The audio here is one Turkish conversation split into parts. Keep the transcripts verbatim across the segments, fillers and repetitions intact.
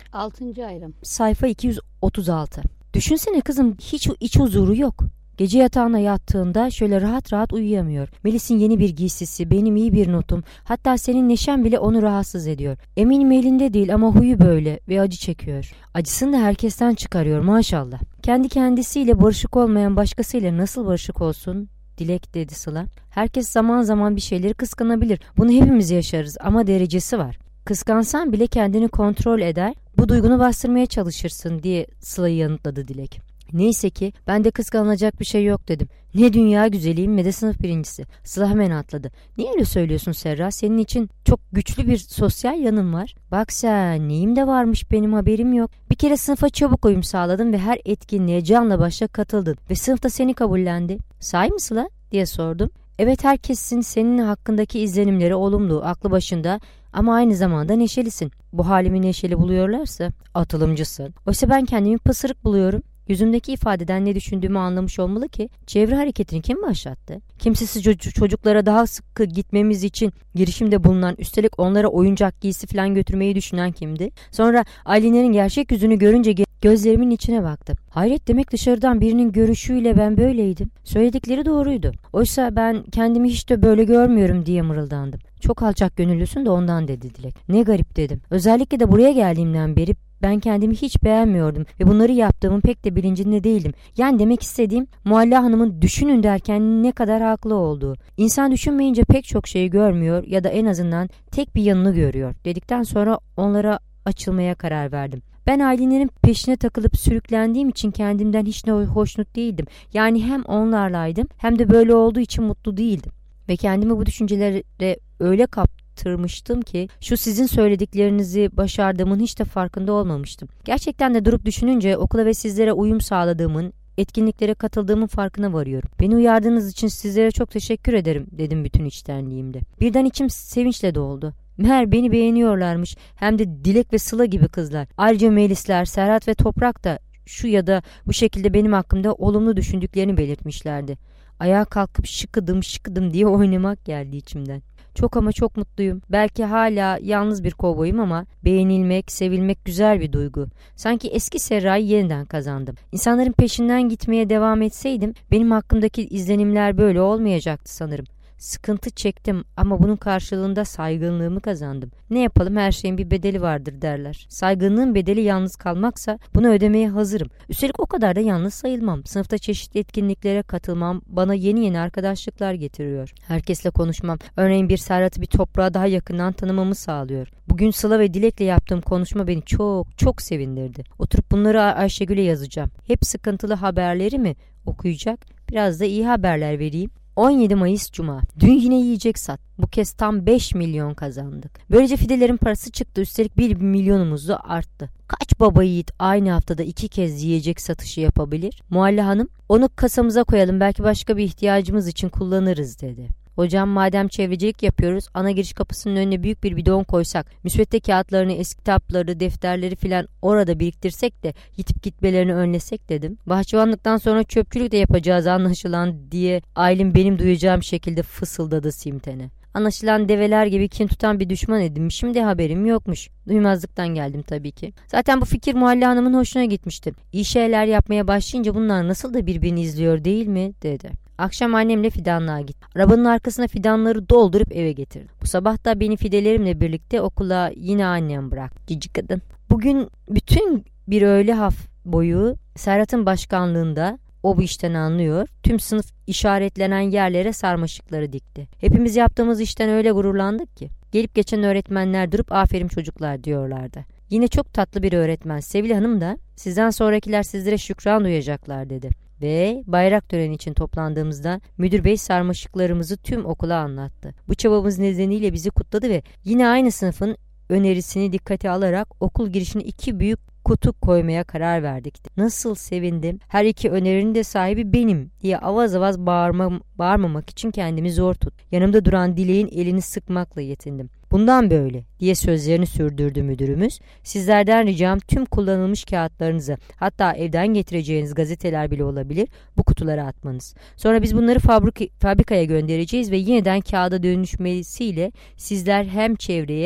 Altıncı ayrım. Sayfa iki yüz otuz altı. Düşünsene kızım, hiç iç huzuru yok. Gece yatağına yattığında şöyle rahat rahat uyuyamıyor. Melis'in yeni bir giysisi, benim iyi bir notum, hatta senin neşen bile onu rahatsız ediyor. Eminim elinde değil ama huyu böyle ve acı çekiyor. Acısını da herkesten çıkarıyor maşallah. Kendi kendisiyle barışık olmayan başkasıyla nasıl barışık olsun? Dilek, dedi Sıla. Herkes zaman zaman bir şeyleri kıskanabilir. Bunu hepimiz yaşarız ama derecesi var. Kıskansan bile kendini kontrol eder, bu duygunu bastırmaya çalışırsın diye Sıla'yı yanıtladı Dilek. Neyse ki ben de kıskanılacak bir şey yok dedim. Ne dünya güzeliyim ne de sınıf birincisi. Sıla hemen atladı. Niye öyle söylüyorsun Serra? Senin için çok güçlü bir sosyal yanın var. Bak sen, neyim de varmış, benim haberim yok. Bir kere sınıfa çabuk uyum sağladın ve her etkinliğe canla başla katıldın. Ve sınıfta seni kabullendi. Sahi mi Sıla? Diye sordum. Evet, herkesin senin hakkındaki izlenimleri olumlu, aklı başında ama aynı zamanda neşelisin. Bu halimi neşeli buluyorlarsa atılımcısın. Oysa ben kendimi pısırık buluyorum. Yüzümdeki ifadeden ne düşündüğümü anlamış olmalı ki. Çevre hareketini kim başlattı? Kimsesiz çocuklara daha sıkı gitmemiz için girişimde bulunan, üstelik onlara oyuncak giysi falan götürmeyi düşünen kimdi? Sonra Aylinlerin gerçek yüzünü görünce gözlerimin içine baktım. Hayret, demek dışarıdan birinin görüşüyle ben böyleydim. Söyledikleri doğruydu. Oysa ben kendimi hiç de böyle görmüyorum diye mırıldandım. Çok alçak gönüllüsün de ondan, dedi Dilek. Ne garip, dedim. Özellikle de buraya geldiğimden beri ben kendimi hiç beğenmiyordum ve bunları yaptığımın pek de bilincinde değildim. Yani demek istediğim, Mualla Hanım'ın düşünün derken ne kadar haklı olduğu. İnsan düşünmeyince pek çok şeyi görmüyor ya da en azından tek bir yanını görüyor dedikten sonra onlara açılmaya karar verdim. Ben Aylinlerin peşine takılıp sürüklendiğim için kendimden hiç de hoşnut değildim. Yani hem onlarlaydım hem de böyle olduğu için mutlu değildim. Ve kendimi bu düşüncelere öyle kaptırmıştım ki şu sizin söylediklerinizi başardığımın hiç de farkında olmamıştım. Gerçekten de durup düşününce okula ve sizlere uyum sağladığımın, etkinliklere katıldığımın farkına varıyorum. Beni uyardığınız için sizlere çok teşekkür ederim, dedim bütün içtenliğimle. Birden içim sevinçle doldu. Meğer beni beğeniyorlarmış, hem de Dilek ve Sıla gibi kızlar. Ayrıca Melisler, Serhat ve Toprak da şu ya da bu şekilde benim hakkımda olumlu düşündüklerini belirtmişlerdi. Ayağa kalkıp şıkıdım şıkıdım diye oynamak geldi içimden. Çok ama çok mutluyum. Belki hala yalnız bir kovboyum ama beğenilmek, sevilmek güzel bir duygu. Sanki eski Serra'yı yeniden kazandım. İnsanların peşinden gitmeye devam etseydim benim hakkımdaki izlenimler böyle olmayacaktı sanırım. Sıkıntı çektim ama bunun karşılığında saygınlığımı kazandım. Ne yapalım, her şeyin bir bedeli vardır derler. Saygınlığın bedeli yalnız kalmaksa bunu ödemeye hazırım. Üstelik o kadar da yalnız sayılmam. Sınıfta çeşitli etkinliklere katılmam bana yeni yeni arkadaşlıklar getiriyor. Herkesle konuşmam, örneğin bir Serhat'ı bir Toprağa daha yakından tanımamı sağlıyor. Bugün Sıla ve Dilek'le yaptığım konuşma beni çok çok sevindirdi. Oturup bunları Ayşegül'e yazacağım. Hep sıkıntılı haberleri mi okuyacak? Biraz da iyi haberler vereyim. on yedi Mayıs Cuma. Dün yine yiyecek sat. Bu kez tam beş milyon kazandık. Böylece fidelerin parası çıktı. Üstelik bir milyonumuz da arttı. Kaç baba yiğit aynı haftada iki kez yiyecek satışı yapabilir? Mualla Hanım, onu kasamıza koyalım, belki başka bir ihtiyacımız için kullanırız, dedi. Hocam, madem çevrecilik yapıyoruz, ana giriş kapısının önüne büyük bir bidon koysak, müsvedde kağıtlarını, eski kitapları, defterleri filan orada biriktirsek de yitip gitmelerini önlesek, dedim. Bahçıvanlıktan sonra çöpçülük de yapacağız anlaşılan diye Aylin benim duyacağım şekilde fısıldadı Simten'e. Anlaşılan develer gibi kin tutan bir düşman edinmişim de haberim yokmuş. Duymazlıktan geldim tabii ki. Zaten bu fikir Mualla Hanım'ın hoşuna gitmişti. İyi şeyler yapmaya başlayınca bunlar nasıl da birbirini izliyor değil mi, dedi. Akşam annemle fidanlığa gittim. Arabanın arkasına fidanları doldurup eve getirdim. Bu sabah da beni fidelerimle birlikte okula yine annem bıraktı. Cici kadın. Bugün bütün bir öğle haf boyu Serhat'ın başkanlığında, o bu işten anlıyor, tüm sınıf işaretlenen yerlere sarmaşıkları dikti. Hepimiz yaptığımız işten öyle gururlandık ki. Gelip geçen öğretmenler durup aferin çocuklar diyorlardı. Yine çok tatlı bir öğretmen Sevil Hanım da sizden sonrakiler sizlere şükran duyacaklar, dedi. Ve bayrak töreni için toplandığımızda müdür bey sarmaşıklarımızı tüm okula anlattı. Bu çabamız nedeniyle bizi kutladı ve yine aynı sınıfın önerisini dikkate alarak okul girişine iki büyük kutu koymaya karar verdik. Nasıl sevindim. Her iki önerinin de sahibi benim diye avaz avaz bağırma, bağırmamak için kendimi zor tut. Yanımda duran Dilek'in elini sıkmakla yetindim. Bundan böyle diye sözlerini sürdürdü müdürümüz. Sizlerden ricam tüm kullanılmış kağıtlarınızı, hatta evden getireceğiniz gazeteler bile olabilir, bu kutulara atmanız. Sonra biz bunları fabrik- fabrikaya göndereceğiz ve yeniden kağıda dönüşmesiyle sizler hem çevreye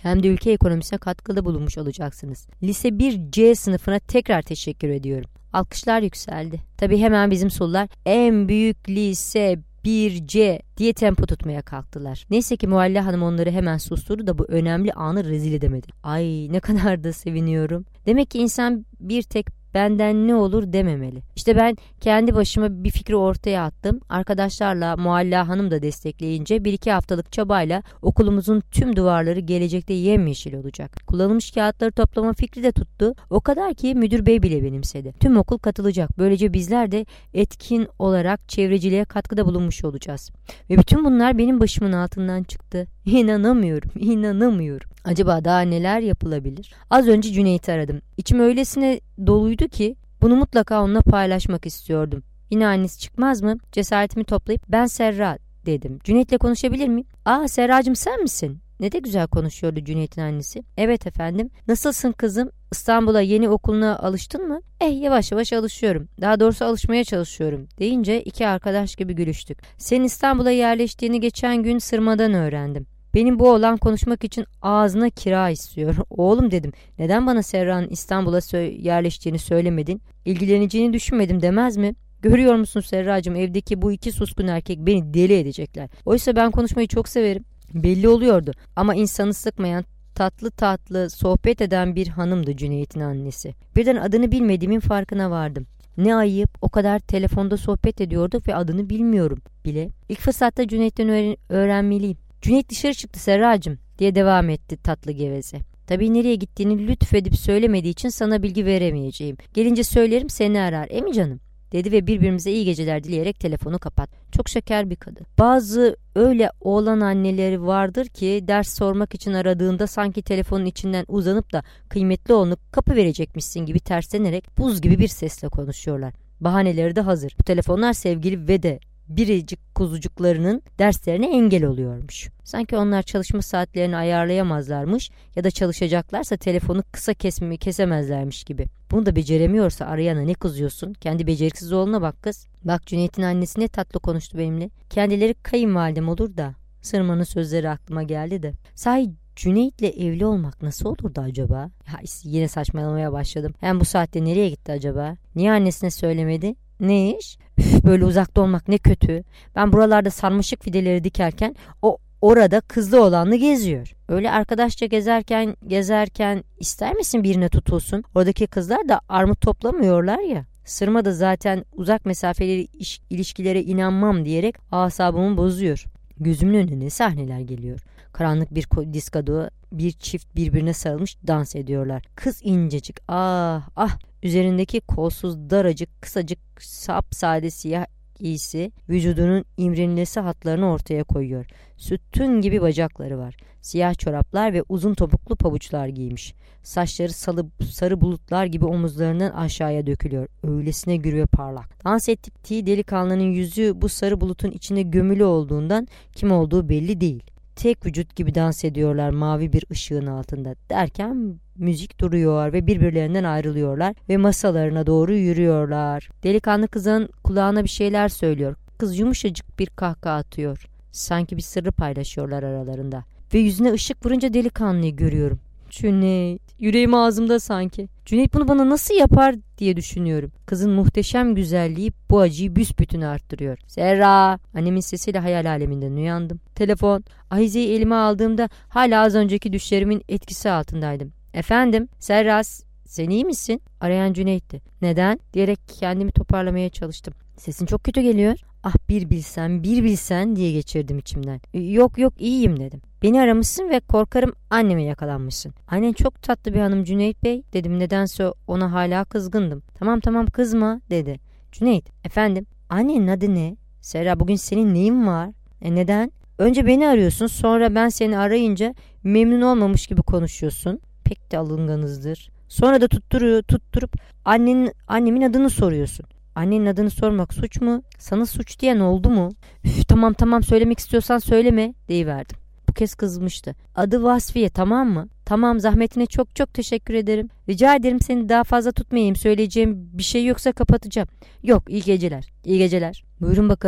hem de ülke ekonomisine katkıda bulunmuş olacaksınız. Lise bir C sınıfına tekrar teşekkür ediyorum. Alkışlar yükseldi. Tabii hemen bizim sorular en büyük lise bir C diye tempo tutmaya kalktılar. Neyse ki Mualla Hanım onları hemen susturdu da bu önemli anı rezil edemedi. Ay ne kadar da seviniyorum. Demek ki insan bir tek benden ne olur dememeli. İşte ben kendi başıma bir fikri ortaya attım. Arkadaşlarla Mualla Hanım da destekleyince bir iki haftalık çabayla okulumuzun tüm duvarları gelecekte yemyeşil olacak. Kullanılmış kağıtları toplama fikri de tuttu. O kadar ki müdür bey bile benimsedi. Tüm okul katılacak. Böylece bizler de etkin olarak çevreciliğe katkıda bulunmuş olacağız. Ve bütün bunlar benim başımın altından çıktı. İnanamıyorum, inanamıyorum. Acaba daha neler yapılabilir? Az önce Cüneyt'i aradım. İçim öylesine doluydu ki bunu mutlaka onunla paylaşmak istiyordum. Yine annesi çıkmaz mı? Cesaretimi toplayıp ben Serra dedim. Cüneyt'le konuşabilir miyim? Aa Serracığım sen misin? Ne de güzel konuşuyordu Cüneyt'in annesi. Evet efendim. Nasılsın kızım? İstanbul'a yeni okuluna alıştın mı? Eh yavaş yavaş alışıyorum. Daha doğrusu alışmaya çalışıyorum deyince iki arkadaş gibi gülüştük. Senin İstanbul'a yerleştiğini geçen gün Sırma'dan öğrendim. Benim bu oğlan konuşmak için ağzına kira istiyor. Oğlum dedim, neden bana Serra'nın İstanbul'a sö- yerleştiğini söylemedin? İlgileneceğini düşünmedim demez mi? Görüyor musun Serracığım, evdeki bu iki suskun erkek beni deli edecekler. Oysa ben konuşmayı çok severim. Belli oluyordu ama insanı sıkmayan, tatlı tatlı sohbet eden bir hanımdı Cüneyt'in annesi. Birden adını bilmediğimin farkına vardım. Ne ayıp, o kadar telefonda sohbet ediyorduk ve adını bilmiyorum bile. İlk fırsatta Cüneyt'ten öğren- öğrenmeliyim. Cüneyt dışarı çıktı Serracığım diye devam etti tatlı geveze. Tabii nereye gittiğini lütfedip söylemediği için sana bilgi veremeyeceğim. Gelince söylerim seni arar. E mi canım? Dedi ve birbirimize iyi geceler dileyerek telefonu kapat. Çok şeker bir kadın. Bazı öyle oğlan anneleri vardır ki ders sormak için aradığında sanki telefonun içinden uzanıp da kıymetli oğlunu kapı verecekmişsin gibi terslenerek buz gibi bir sesle konuşuyorlar. Bahaneleri de hazır. Bu telefonlar sevgili ve de biricik kuzucuklarının derslerine engel oluyormuş. Sanki onlar çalışma saatlerini ayarlayamazlarmış ya da çalışacaklarsa telefonu kısa kesmeyi kesemezlermiş gibi. Bunu da beceremiyorsa arayana ne kızıyorsun? Kendi beceriksiz oğluna bak kız. Bak Cüneyt'in annesi ne tatlı konuştu benimle. Kendileri kayınvalidem olur da. Sırmanın sözleri aklıma geldi de. Sahi Cüneyt'le evli olmak nasıl olurdu acaba? Ya yine saçmalamaya başladım. Hem bu saatte nereye gitti acaba? Niye annesine söylemedi? Ne iş? Üf, böyle uzakta olmak ne kötü. Ben buralarda sarmaşık fideleri dikerken o orada kızlı oğlanla geziyor. Öyle arkadaşça gezerken gezerken ister misin birine tutulsun? Oradaki kızlar da armut toplamıyorlar ya. Sırma da zaten uzak mesafeli iş, ilişkilere inanmam diyerek asabımı bozuyor. Gözümün önüne sahneler geliyor. Karanlık bir diskoda bir çift birbirine sarılmış dans ediyorlar. Kız incecik, ah ah, üzerindeki kolsuz daracık kısacık sapsade siyah giysi vücudunun imrenilesi hatlarını ortaya koyuyor. Sütun gibi bacakları var. Siyah çoraplar ve uzun topuklu pabuçlar giymiş. Saçları salı, sarı bulutlar gibi omuzlarından aşağıya dökülüyor. Öylesine gür ve parlak. Dans ettiği delikanlının yüzü bu sarı bulutun içinde gömülü olduğundan kim olduğu belli değil. Tek vücut gibi dans ediyorlar mavi bir ışığın altında. Derken müzik duruyor ve birbirlerinden ayrılıyorlar ve masalarına doğru yürüyorlar. Delikanlı kızın kulağına bir şeyler söylüyor. Kız yumuşacık bir kahkaha atıyor. Sanki bir sırrı paylaşıyorlar aralarında. Ve yüzüne ışık vurunca delikanlıyı görüyorum. Cüneyt, yüreğim ağzımda sanki. Cüneyt bunu bana nasıl yapar diye düşünüyorum. Kızın muhteşem güzelliği bu acıyı büsbütün arttırıyor. Serra! Annemin sesiyle hayal aleminden uyandım. Telefon. Ahize'yi elime aldığımda hala az önceki düşlerimin etkisi altındaydım. Efendim? Serra, sen iyi misin? Arayan Cüneyt'ti. Neden? Diyerek kendimi toparlamaya çalıştım. Sesin çok kötü geliyor. Ah bir bilsen, bir bilsen diye geçirdim içimden. Yok yok iyiyim dedim. Beni aramışsın ve korkarım anneme yakalanmışsın. Annen çok tatlı bir hanım Cüneyt Bey dedim. Nedense ona hala kızgındım. Tamam tamam kızma dedi. Cüneyt, efendim, annenin adı ne? Serra, bugün senin neyin var? E neden? Önce beni arıyorsun, sonra ben seni arayınca memnun olmamış gibi konuşuyorsun. Pek de alınganızdır. Sonra da tutturuyor, tutturup annenin, annemin adını soruyorsun. Annenin adını sormak suç mu? Sana suç diyen oldu mu? Üf, tamam tamam söylemek istiyorsan söyleme deyiverdim. Bu kez kızmıştı. Adı Vasfiye, tamam mı? Tamam, zahmetine çok çok teşekkür ederim. Rica ederim, seni daha fazla tutmayayım. Söyleyeceğim bir şey yoksa kapatacağım. Yok, iyi geceler. İyi geceler. Buyurun bakalım.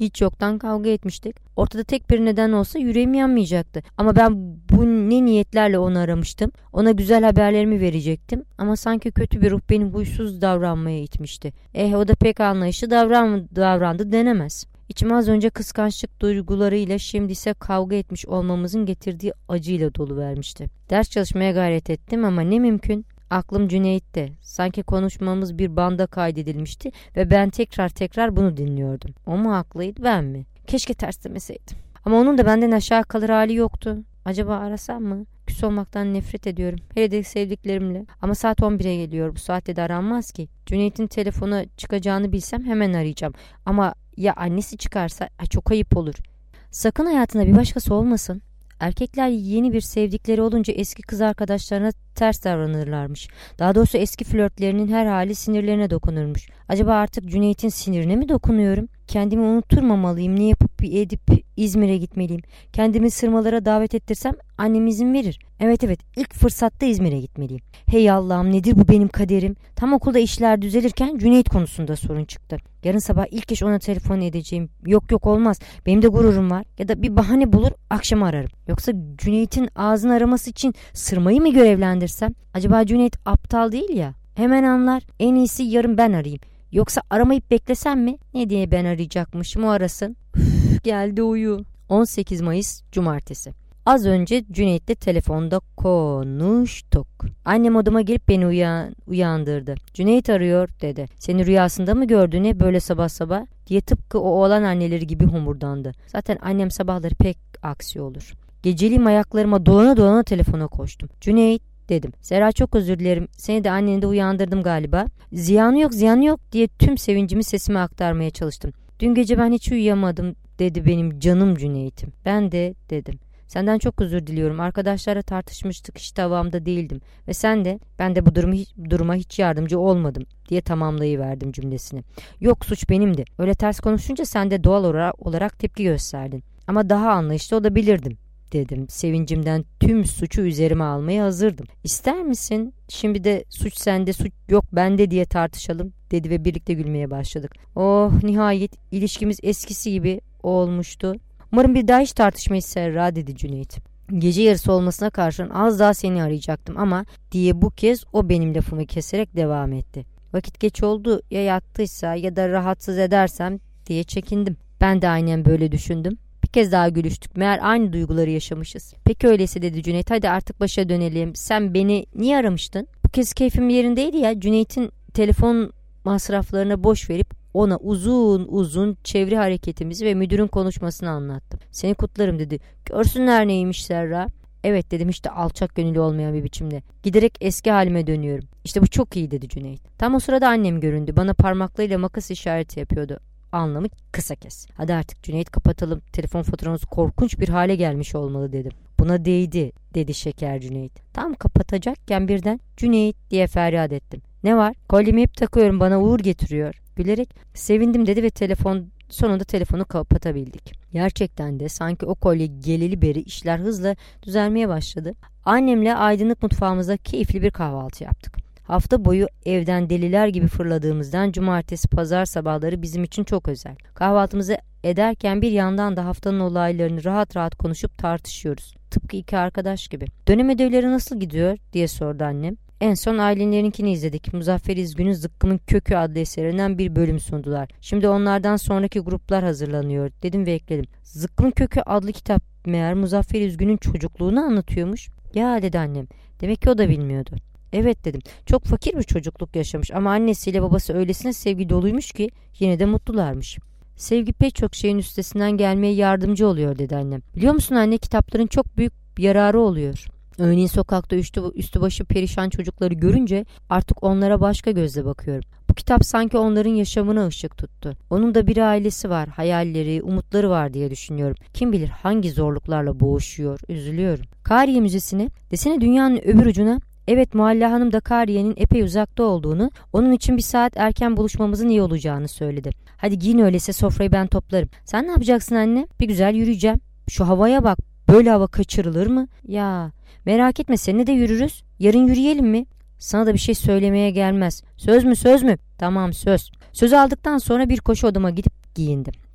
Hiç yoktan kavga etmiştik. Ortada tek bir neden olsa yüreğim yanmayacaktı. Ama ben bu ne niyetlerle onu aramıştım. Ona güzel haberlerimi verecektim. Ama sanki kötü bir ruh beni huysuz davranmaya itmişti. Eh o da pek anlayışlı davran davrandı denemez. İçim az önce kıskançlık duygularıyla şimdi ise kavga etmiş olmamızın getirdiği acıyla doluvermişti. Ders çalışmaya gayret ettim ama ne mümkün. Aklım Cüneyt'te. Sanki konuşmamız bir banda kaydedilmişti ve ben tekrar tekrar bunu dinliyordum. O mu haklıydı, ben mi? Keşke ters demeseydim. Ama onun da benden aşağı kalır hali yoktu. Acaba arasam mı? Küs olmaktan nefret ediyorum. Hele de sevdiklerimle. Ama saat on bire geliyor. Bu saatte de aranmaz ki. Cüneyt'in telefona çıkacağını bilsem hemen arayacağım. Ama ya annesi çıkarsa ay çok ayıp olur. Sakın hayatında bir başkası olmasın. Erkekler yeni bir sevdikleri olunca eski kız arkadaşlarına ters davranırlarmış. Daha doğrusu eski flörtlerinin her hali sinirlerine dokunurmuş. Acaba artık Cüneyt'in sinirine mi dokunuyorum? Kendimi unutturmamalıyım. Ne yapıp edip İzmir'e gitmeliyim. Kendimi sırmalara davet ettirsem annem izin verir. Evet evet ilk fırsatta İzmir'e gitmeliyim. Hey Allah'ım, nedir bu benim kaderim? Tam okulda işler düzelirken Cüneyt konusunda sorun çıktı. Yarın sabah ilk iş ona telefon edeceğim. Yok yok olmaz. Benim de gururum var. Ya da bir bahane bulur akşam ararım. Yoksa Cüneyt'in ağzını araması için sırmayı mı görevlendirsem? Acaba Cüneyt aptal değil ya. Hemen anlar. En iyisi yarın ben arayayım. Yoksa aramayıp beklesem mi? Ne diye ben arayacakmışım, o arasın. Üf, geldi uyu. on sekiz Mayıs Cumartesi. Az önce Cüneyt'le telefonda konuştuk. Annem odama girip beni uyan, uyandırdı. Cüneyt arıyor dedi. Seni rüyasında mı gördü ne böyle sabah sabah diye tıpkı o oğlan anneleri gibi homurdandı. Zaten annem sabahları pek aksi olur. Geceliğim ayaklarıma dolana dolana telefona koştum. Cüneyt dedim. Zehra çok özür dilerim. Seni de anneni de uyandırdım galiba. Ziyanı yok ziyanı yok diye tüm sevincimi sesime aktarmaya çalıştım. Dün gece ben hiç uyuyamadım dedi benim canım Cüneyt'im. Ben de dedim. Senden çok özür diliyorum. Arkadaşlarla tartışmıştık. Hiç tavamda değildim. Ve sen de ben de bu durumu hiç, duruma hiç yardımcı olmadım diye tamamlayıverdim cümlesini. Yok suç benimdi. Öyle ters konuşunca sen de doğal olarak, olarak tepki gösterdin. Ama daha anlayışlı olabilirdim dedim. Sevincimden tüm suçu üzerime almaya hazırdım. İster misin? Şimdi de suç sende, suç yok bende diye tartışalım dedi ve birlikte gülmeye başladık. Oh nihayet ilişkimiz eskisi gibi olmuştu. Umarım bir daha hiç tartışmayız Serra dedi Cüneyt. Gece yarısı olmasına karşın az daha seni arayacaktım ama diye bu kez o benim lafımı keserek devam etti. Vakit geç oldu, ya yattıysa ya da rahatsız edersem diye çekindim. Ben de aynen böyle düşündüm. Bir kez daha gülüştük. Meğer aynı duyguları yaşamışız. Peki öyleyse dedi Cüneyt, hadi artık başa dönelim. Sen beni niye aramıştın? Bu kez keyfim yerindeydi ya. Cüneyt'in telefon masraflarına boş verip ona uzun uzun çevre hareketimizi ve müdürün konuşmasını anlattım. Seni kutlarım dedi. Görsünler neymiş Serra. Evet dedim, işte alçak gönüllü olmayan bir biçimde. Giderek eski halime dönüyorum. İşte bu çok iyi dedi Cüneyt. Tam o sırada annem göründü. Bana parmaklarıyla makas işareti yapıyordu. Anlamı kısa kes. Hadi artık Cüneyt kapatalım. Telefon faturamız korkunç bir hale gelmiş olmalı dedim. Buna değdi dedi şeker Cüneyt. Tam kapatacakken birden Cüneyt diye feryat ettim. Ne var? Kolyemi hep takıyorum, bana uğur getiriyor. Gülerek sevindim dedi ve telefon sonunda telefonu kapatabildik. Gerçekten de sanki o kolye geleli beri işler hızla düzelmeye başladı. Annemle aydınlık mutfağımızda keyifli bir kahvaltı yaptık. Hafta boyu evden deliler gibi fırladığımızdan cumartesi pazar sabahları bizim için çok özel. Kahvaltımızı ederken bir yandan da haftanın olaylarını rahat rahat konuşup tartışıyoruz. Tıpkı iki arkadaş gibi. Dönem ödevleri nasıl gidiyor diye sordu annem. En son Aylinlerinkini izledik. Muzaffer İzgün'ün Zıkkımın Kökü adlı eserinden bir bölüm sundular. Şimdi onlardan sonraki gruplar hazırlanıyor dedim ve ekledim. Zıkkımın Kökü adlı kitap meğer Muzaffer İzgün'ün çocukluğunu anlatıyormuş. Ya dedi annem. Demek ki o da bilmiyordu. Evet dedim. Çok fakir bir çocukluk yaşamış ama annesiyle babası öylesine sevgi doluymuş ki yine de mutlularmış. Sevgi pek çok şeyin üstesinden gelmeye yardımcı oluyor dedi annem. Biliyor musun anne, kitapların çok büyük yararı oluyor. Örneğin sokakta üstü, üstü başı perişan çocukları görünce artık onlara başka gözle bakıyorum. Bu kitap sanki onların yaşamına ışık tuttu. Onun da bir ailesi var, hayalleri, umutları var diye düşünüyorum. Kim bilir hangi zorluklarla boğuşuyor, üzülüyorum. Kariye Müzesi'ne, desene dünyanın öbür ucuna. Evet, Mualla Hanım da Kariye'nin epey uzakta olduğunu, onun için bir saat erken buluşmamızın iyi olacağını söyledi. Hadi giyin öyleyse, sofrayı ben toplarım. Sen ne yapacaksın anne? Bir güzel yürüyeceğim. Şu havaya bak, böyle hava kaçırılır mı? Ya merak etme, seninle de yürürüz. Yarın yürüyelim mi? Sana da bir şey söylemeye gelmez. Söz mü söz mü? Tamam söz. Söz aldıktan sonra bir koşu odama gidip giyindim.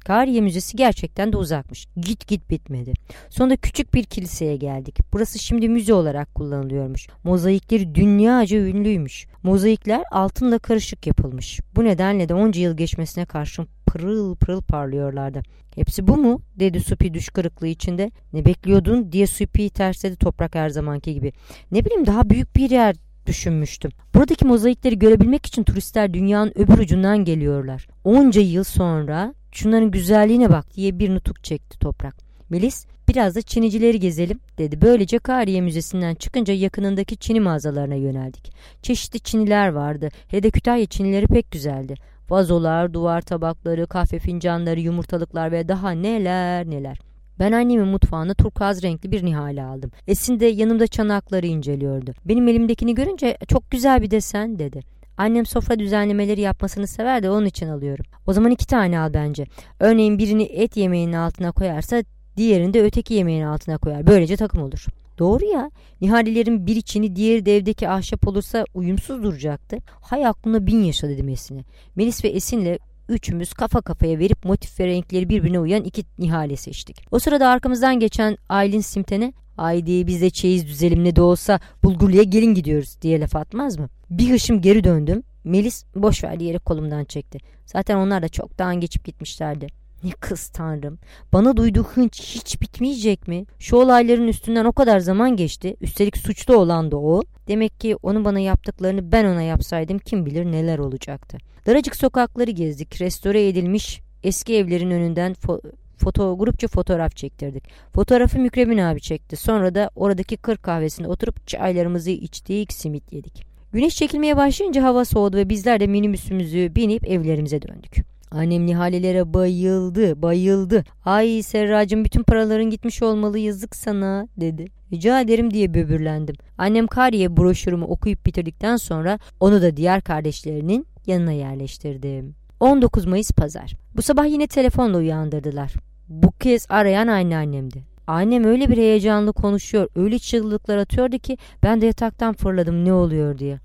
Kariye Müzesi gerçekten de uzakmış. Git git bitmedi. Sonunda küçük bir kiliseye geldik. Burası şimdi müze olarak kullanılıyormuş. Mozaikleri dünyaca ünlüymüş. Mozaikler altınla karışık yapılmış. Bu nedenle de onca yıl geçmesine karşın pırıl pırıl parlıyorlardı. Hepsi bu mu? Dedi Supi düş kırıklığı içinde. Ne bekliyordun diye Supi'yi tersledi Toprak her zamanki gibi. Ne bileyim, daha büyük bir yer düşünmüştüm. Buradaki mozaikleri görebilmek için turistler dünyanın öbür ucundan geliyorlar. Onca yıl sonra şunların güzelliğine bak diye bir nutuk çekti Toprak. Melis, biraz da Çinicileri gezelim dedi. Böylece Kariye Müzesi'nden çıkınca yakınındaki Çini mağazalarına yöneldik. Çeşitli Çiniler vardı. Hele de Kütahya Çinileri pek güzeldi. Vazolar, duvar tabakları, kahve fincanları, yumurtalıklar ve daha neler neler. Ben annemin mutfağına turkuaz renkli bir nihale aldım. Esin de yanımda çanakları inceliyordu. Benim elimdekini görünce çok güzel bir desen dedi. Annem sofra düzenlemeleri yapmasını sever de onun için alıyorum. O zaman iki tane al bence. Örneğin birini et yemeğinin altına koyarsa diğerini de öteki yemeğin altına koyar. Böylece takım olur. Doğru ya. Nihalelerin biri Çin'i diğeri de evdeki ahşap olursa uyumsuz duracaktı. Hay aklına bin yaşa dedim Esin'e. Melis ve Esin'le üçümüz kafa kafaya verip motif ve renkleri birbirine uyan iki nihale seçtik. O sırada arkamızdan geçen Aylin Simten'e "Haydi biz de çeyiz düzelim, ne de olsa Bulgurlu'ya gelin gidiyoruz" diye laf atmaz mı? Bir hışım geri döndüm. Melis boş ver diyerek kolumdan çekti. Zaten onlar da çoktan geçip gitmişlerdi. Ne kız tanrım. Bana duyduğu hınç hiç bitmeyecek mi? Şu olayların üstünden o kadar zaman geçti. Üstelik suçlu olan da o. Demek ki onun bana yaptıklarını ben ona yapsaydım kim bilir neler olacaktı. Daracık sokakları gezdik. Restore edilmiş eski evlerin önünden fo- foto grupça fotoğraf çektirdik. Fotoğrafı Mükremin abi çekti. Sonra da oradaki kır kahvesinde oturup çaylarımızı içtik, simit yedik. Güneş çekilmeye başlayınca hava soğudu ve bizler de minibüsümüzü binip evlerimize döndük. Annem nihalelere bayıldı, bayıldı. "Ay Serracığım, bütün paraların gitmiş olmalı, yazık sana" dedi. "Rica ederim" diye böbürlendim. Annem Kariye broşürümü okuyup bitirdikten sonra onu da diğer kardeşlerinin yanına yerleştirdim. on dokuz Mayıs Pazar. Bu sabah yine telefonla uyandırdılar. Bu kez arayan anneannemdi. Annem öyle bir heyecanlı konuşuyor, öyle çığlıklar atıyordu ki ben de yataktan fırladım ne oluyor diye.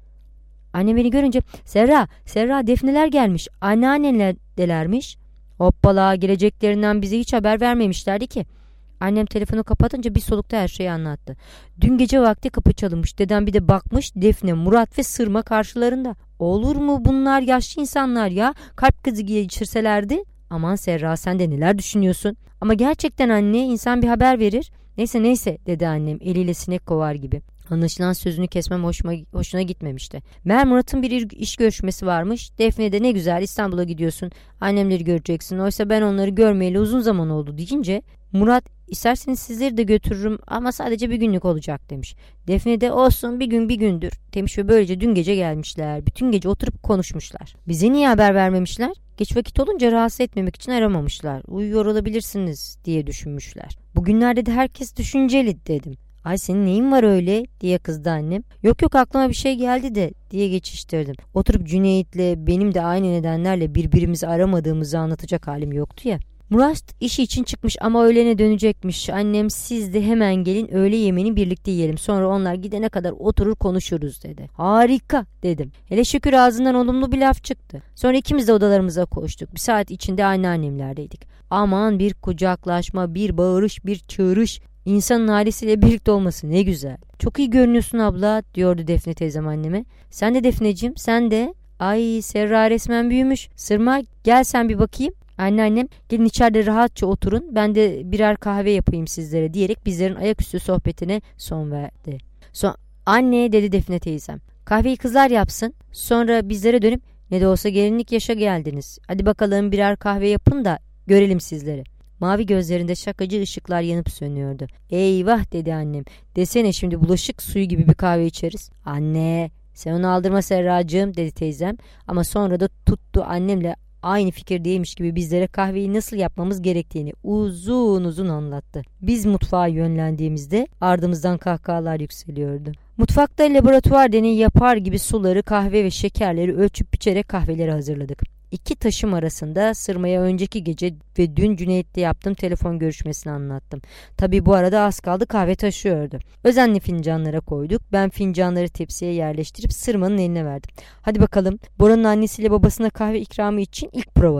Annem beni görünce "Serra, Serra, Defneler gelmiş, anneannenlerdelermiş." Hoppala, geleceklerinden bize hiç haber vermemişlerdi ki. Annem telefonu kapatınca bir solukta her şeyi anlattı. Dün gece vakti kapı çalınmış. Dedem bir de bakmış, Defne, Murat ve Sırma karşılarında. Olur mu, bunlar yaşlı insanlar ya. Kalp krizi geçirselerdi. Aman Serra, sen de neler düşünüyorsun? Ama gerçekten anne, insan bir haber verir. Neyse neyse dedi annem eliyle sinek kovar gibi. Anlaşılan sözünü kesmem hoşuma, hoşuna gitmemişti. Meğer Murat'ın bir iş görüşmesi varmış. Defne de "Ne güzel, İstanbul'a gidiyorsun. Annemleri göreceksin. Oysa ben onları görmeyeli uzun zaman oldu" deyince Murat "İsterseniz sizleri de götürürüm ama sadece bir günlük olacak" demiş. Defne de "Olsun, bir gün bir gündür" demiş ve böylece dün gece gelmişler. Bütün gece oturup konuşmuşlar. Bize niye haber vermemişler? Geç vakit olunca rahatsız etmemek için aramamışlar. Uyuyor olabilirsiniz diye düşünmüşler. Bugünlerde de herkes düşünceli dedim. "Ay senin neyin var öyle?" diye kızdı annem. "Yok yok, aklıma bir şey geldi de" diye geçiştirdim. Oturup Cüneyt'le benim de aynı nedenlerle birbirimizi aramadığımızı anlatacak halim yoktu ya. Murat işi için çıkmış ama öğlene dönecekmiş. Annem "Siz de hemen gelin, öğle yemeğini birlikte yiyelim. Sonra onlar gidene kadar oturur konuşuruz" dedi. "Harika" dedim. Hele şükür ağzından olumlu bir laf çıktı. Sonra ikimiz de odalarımıza koştuk. Bir saat içinde anneannemlerdeydik. Aman bir kucaklaşma, bir bağırış, bir çığırış. İnsanın ailesiyle birlikte olması ne güzel. "Çok iyi görünüyorsun abla" diyordu Defne teyzem anneme. "Sen de Defneciğim, sen de." "Ay Serra resmen büyümüş. Sırma, gel sen bir bakayım." Anneannem "Gelin içeride rahatça oturun, ben de birer kahve yapayım sizlere" diyerek bizlerin ayaküstü sohbetine son verdi. Son "Anne" dedi Defne teyzem, "kahveyi kızlar yapsın." Sonra bizlere dönüp "Ne de olsa gelinlik yaşa geldiniz. Hadi bakalım birer kahve yapın da görelim sizleri." Mavi gözlerinde şakacı ışıklar yanıp sönüyordu. "Eyvah" dedi annem. "Desene şimdi bulaşık suyu gibi bir kahve içeriz." "Anne sen onu aldırma Serracığım" dedi teyzem. Ama sonra da tuttu annemle aynı fikirdeymiş gibi bizlere kahveyi nasıl yapmamız gerektiğini uzun uzun anlattı. Biz mutfağa yönlendiğimizde ardımızdan kahkahalar yükseliyordu. Mutfakta laboratuvar deneyi yapar gibi suları, kahve ve şekerleri ölçüp biçerek kahveleri hazırladık. İki taşım arasında Sırma'ya önceki gece ve dün Cüneyt'le yaptığım telefon görüşmesini anlattım. Tabii bu arada az kaldı kahve taşıyordu. Özenli fincanlara koyduk. Ben fincanları tepsiye yerleştirip Sırma'nın eline verdim. "Hadi bakalım, Bora'nın annesiyle babasına kahve ikramı için ilk prova" dedim.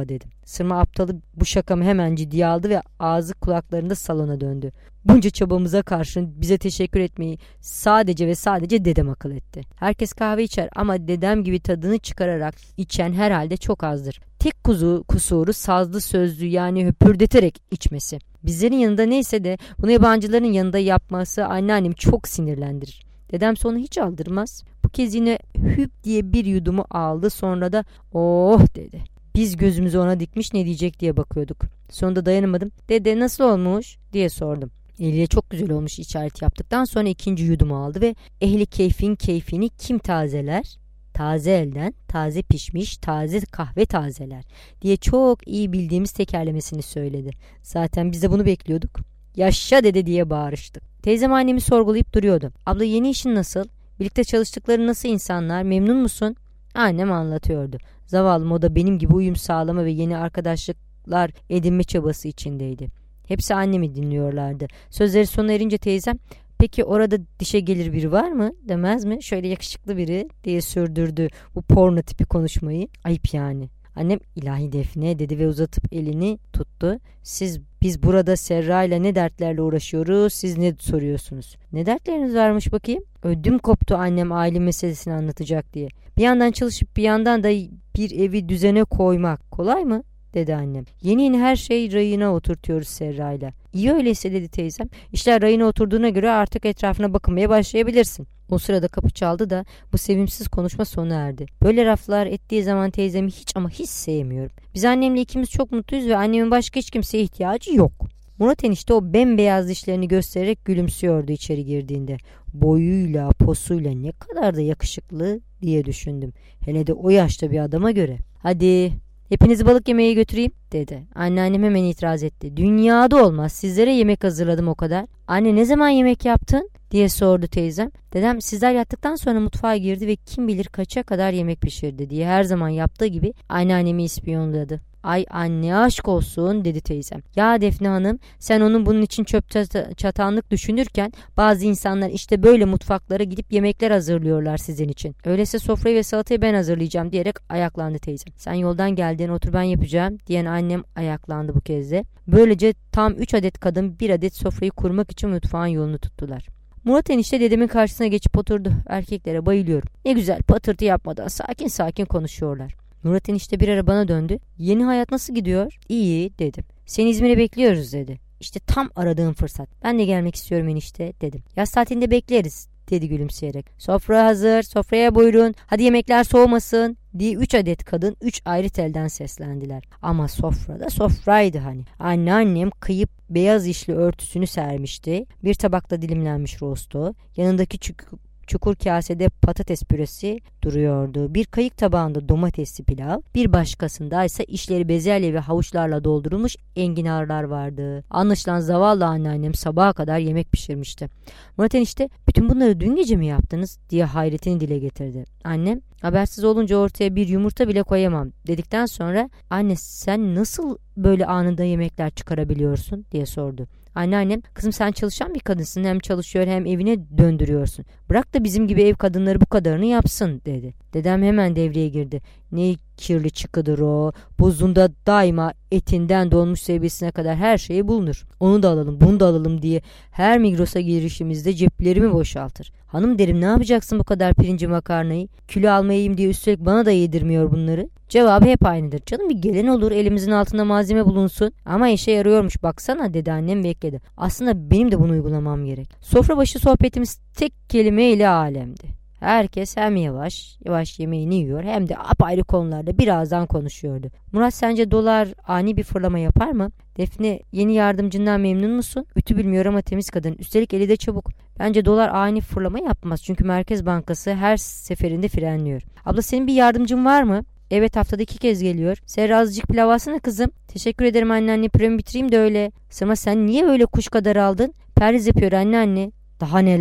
Sırma aptalı bu şakamı hemen ciddiye aldı ve ağzı kulaklarında salona döndü. Bunca çabamıza karşın bize teşekkür etmeyi sadece ve sadece dedem akıl etti. Herkes kahve içer ama dedem gibi tadını çıkararak içen herhalde çok azdır. Tek kuzu kusuru sazlı sözlü yani höpürdeterek içmesi. Bizlerin yanında neyse de bunu yabancıların yanında yapması anneannem çok sinirlendirir. Dedem onu hiç aldırmaz. Bu kez yine hüp diye bir yudumu aldı, sonra da oh dedi. Biz gözümüzü ona dikmiş ne diyecek diye bakıyorduk. Sonunda dayanamadım. Dede nasıl olmuş diye sordum. Eliye çok güzel olmuş işareti yaptıktan sonra ikinci yudumu aldı ve ehli keyfin keyfini kim tazeler? Taze elden taze pişmiş taze kahve tazeler diye çok iyi bildiğimiz tekerlemesini söyledi. Zaten biz de bunu bekliyorduk. Yaşa dede diye bağırıştık. Teyzem annemi sorgulayıp duruyordu. Abla yeni işin nasıl? Birlikte çalıştıkları nasıl insanlar? Memnun musun? Annem anlatıyordu. Zavallım o da benim gibi uyum sağlama ve yeni arkadaşlıklar edinme çabası içindeydi. Hepsi annemi dinliyorlardı. Sözleri sona erince teyzem peki orada dişe gelir biri var mı demez mi? Şöyle yakışıklı biri diye sürdürdü bu porno tipi konuşmayı. Ayıp yani. Annem ilahi Defne dedi ve uzatıp elini tuttu. Siz biz burada Serra ile ne dertlerle uğraşıyoruz, siz ne soruyorsunuz? Ne dertleriniz varmış bakayım? Ödüm koptu annem aile meselesini anlatacak diye. Bir yandan çalışıp bir yandan da bir evi düzene koymak kolay mı? Dedi annem. Yeni yeni her şey rayına oturtuyoruz Serra'yla. İyi öyleyse dedi teyzem. İşler rayına oturduğuna göre artık etrafına bakınmaya başlayabilirsin. O sırada kapı çaldı da bu sevimsiz konuşma sona erdi. Böyle laflar ettiği zaman teyzemi hiç ama hiç sevmiyorum. Biz annemle ikimiz çok mutluyuz ve annemin başka hiç kimseye ihtiyacı yok. Murat enişte o bembeyaz dişlerini göstererek gülümsüyordu içeri girdiğinde. Boyuyla, posuyla ne kadar da yakışıklı diye düşündüm. Hele de o yaşta bir adama göre. Hadi hepinizi balık yemeye götüreyim dedi. Anneannem hemen itiraz etti. Dünyada olmaz, sizlere yemek hazırladım o kadar. Anne ne zaman yemek yaptın diye sordu teyzem. Dedem sizler yattıktan sonra mutfağa girdi ve kim bilir kaça kadar yemek pişirdi diye her zaman yaptığı gibi anneannemi ispiyonladı. Ay anne aşk olsun dedi teyzem. Ya Defne Hanım sen onun bunun için çöp çatanlık düşünürken bazı insanlar işte böyle mutfaklara gidip yemekler hazırlıyorlar sizin için. Öyleyse sofrayı ve salatayı ben hazırlayacağım diyerek ayaklandı teyzem. Sen yoldan geldin otur ben yapacağım diyen annem ayaklandı bu kez de. Böylece tam üç adet kadın bir adet sofrayı kurmak için mutfağın yolunu tuttular. Murat enişte dedemin karşısına geçip oturdu. Erkeklere bayılıyorum. Ne güzel patırtı yapmadan sakin sakin konuşuyorlar. Murat enişte bir ara bana döndü. Yeni hayat nasıl gidiyor? İyi dedim. Seni İzmir'e bekliyoruz dedi. İşte tam aradığım fırsat. Ben de gelmek istiyorum enişte dedim. Yaz tatilinde bekleriz dedi gülümseyerek. Sofra hazır, sofraya buyurun. Hadi yemekler soğumasın diye üç adet kadın üç ayrı telden seslendiler. Ama sofrada sofraydı hani. Anneannem kıyıp beyaz işli örtüsünü sermişti. Bir tabakta dilimlenmiş rosto, yanındaki çukur Çukur kasede patates püresi duruyordu. Bir kayık tabağında domatesli pilav, bir başkasında ise işleri bezelye ve havuçlarla doldurulmuş enginarlar vardı. Anlaşılan zavallı anneannem sabaha kadar yemek pişirmişti. Murat enişte bütün bunları dün gece mi yaptınız diye hayretini dile getirdi. Annem habersiz olunca ortaya bir yumurta bile koyamam dedikten sonra anne sen nasıl böyle anında yemekler çıkarabiliyorsun diye sordu. Anneannem kızım sen çalışan bir kadınsın hem çalışıyor hem evine döndürüyorsun. Bırak da bizim gibi ev kadınları bu kadarını yapsın dedi. Dedem hemen devreye girdi. Ne kirli çıkıdır o. Buzluğunda daima etinden donmuş seviyesine kadar her şeyi bulunur. Onu da alalım bunu da alalım diye her Migros'a girişimizde ceplerimi boşaltır. Hanım derim ne yapacaksın bu kadar pirinci makarnayı? Kilo almayayım diye üstelik bana da yedirmiyor bunları. Cevabı hep aynıdır. Canım bir gelen olur elimizin altında malzeme bulunsun. Ama işe yarıyormuş baksana dedi annem bekledi. Aslında benim de bunu uygulamam gerek. Sofra başı sohbetimiz tek kelimeyle alemdi. Herkes hem yavaş yavaş yemeğini yiyor hem de apayrı konularda birazdan konuşuyordu. Murat sence dolar ani bir fırlama yapar mı? Defne yeni yardımcından memnun musun? Ütü bilmiyor ama temiz kadın. Üstelik eli de çabuk. Bence dolar ani fırlama yapmaz. Çünkü Merkez Bankası her seferinde frenliyor. Abla senin bir yardımcın var mı? Evet haftada iki kez geliyor. Serra azıcık pilav alsana kızım. Teşekkür ederim anneanne püremi bitireyim de öyle. Sırma sen niye öyle kuş kadar aldın? Perhiz yapıyor anneanne. Daha neler?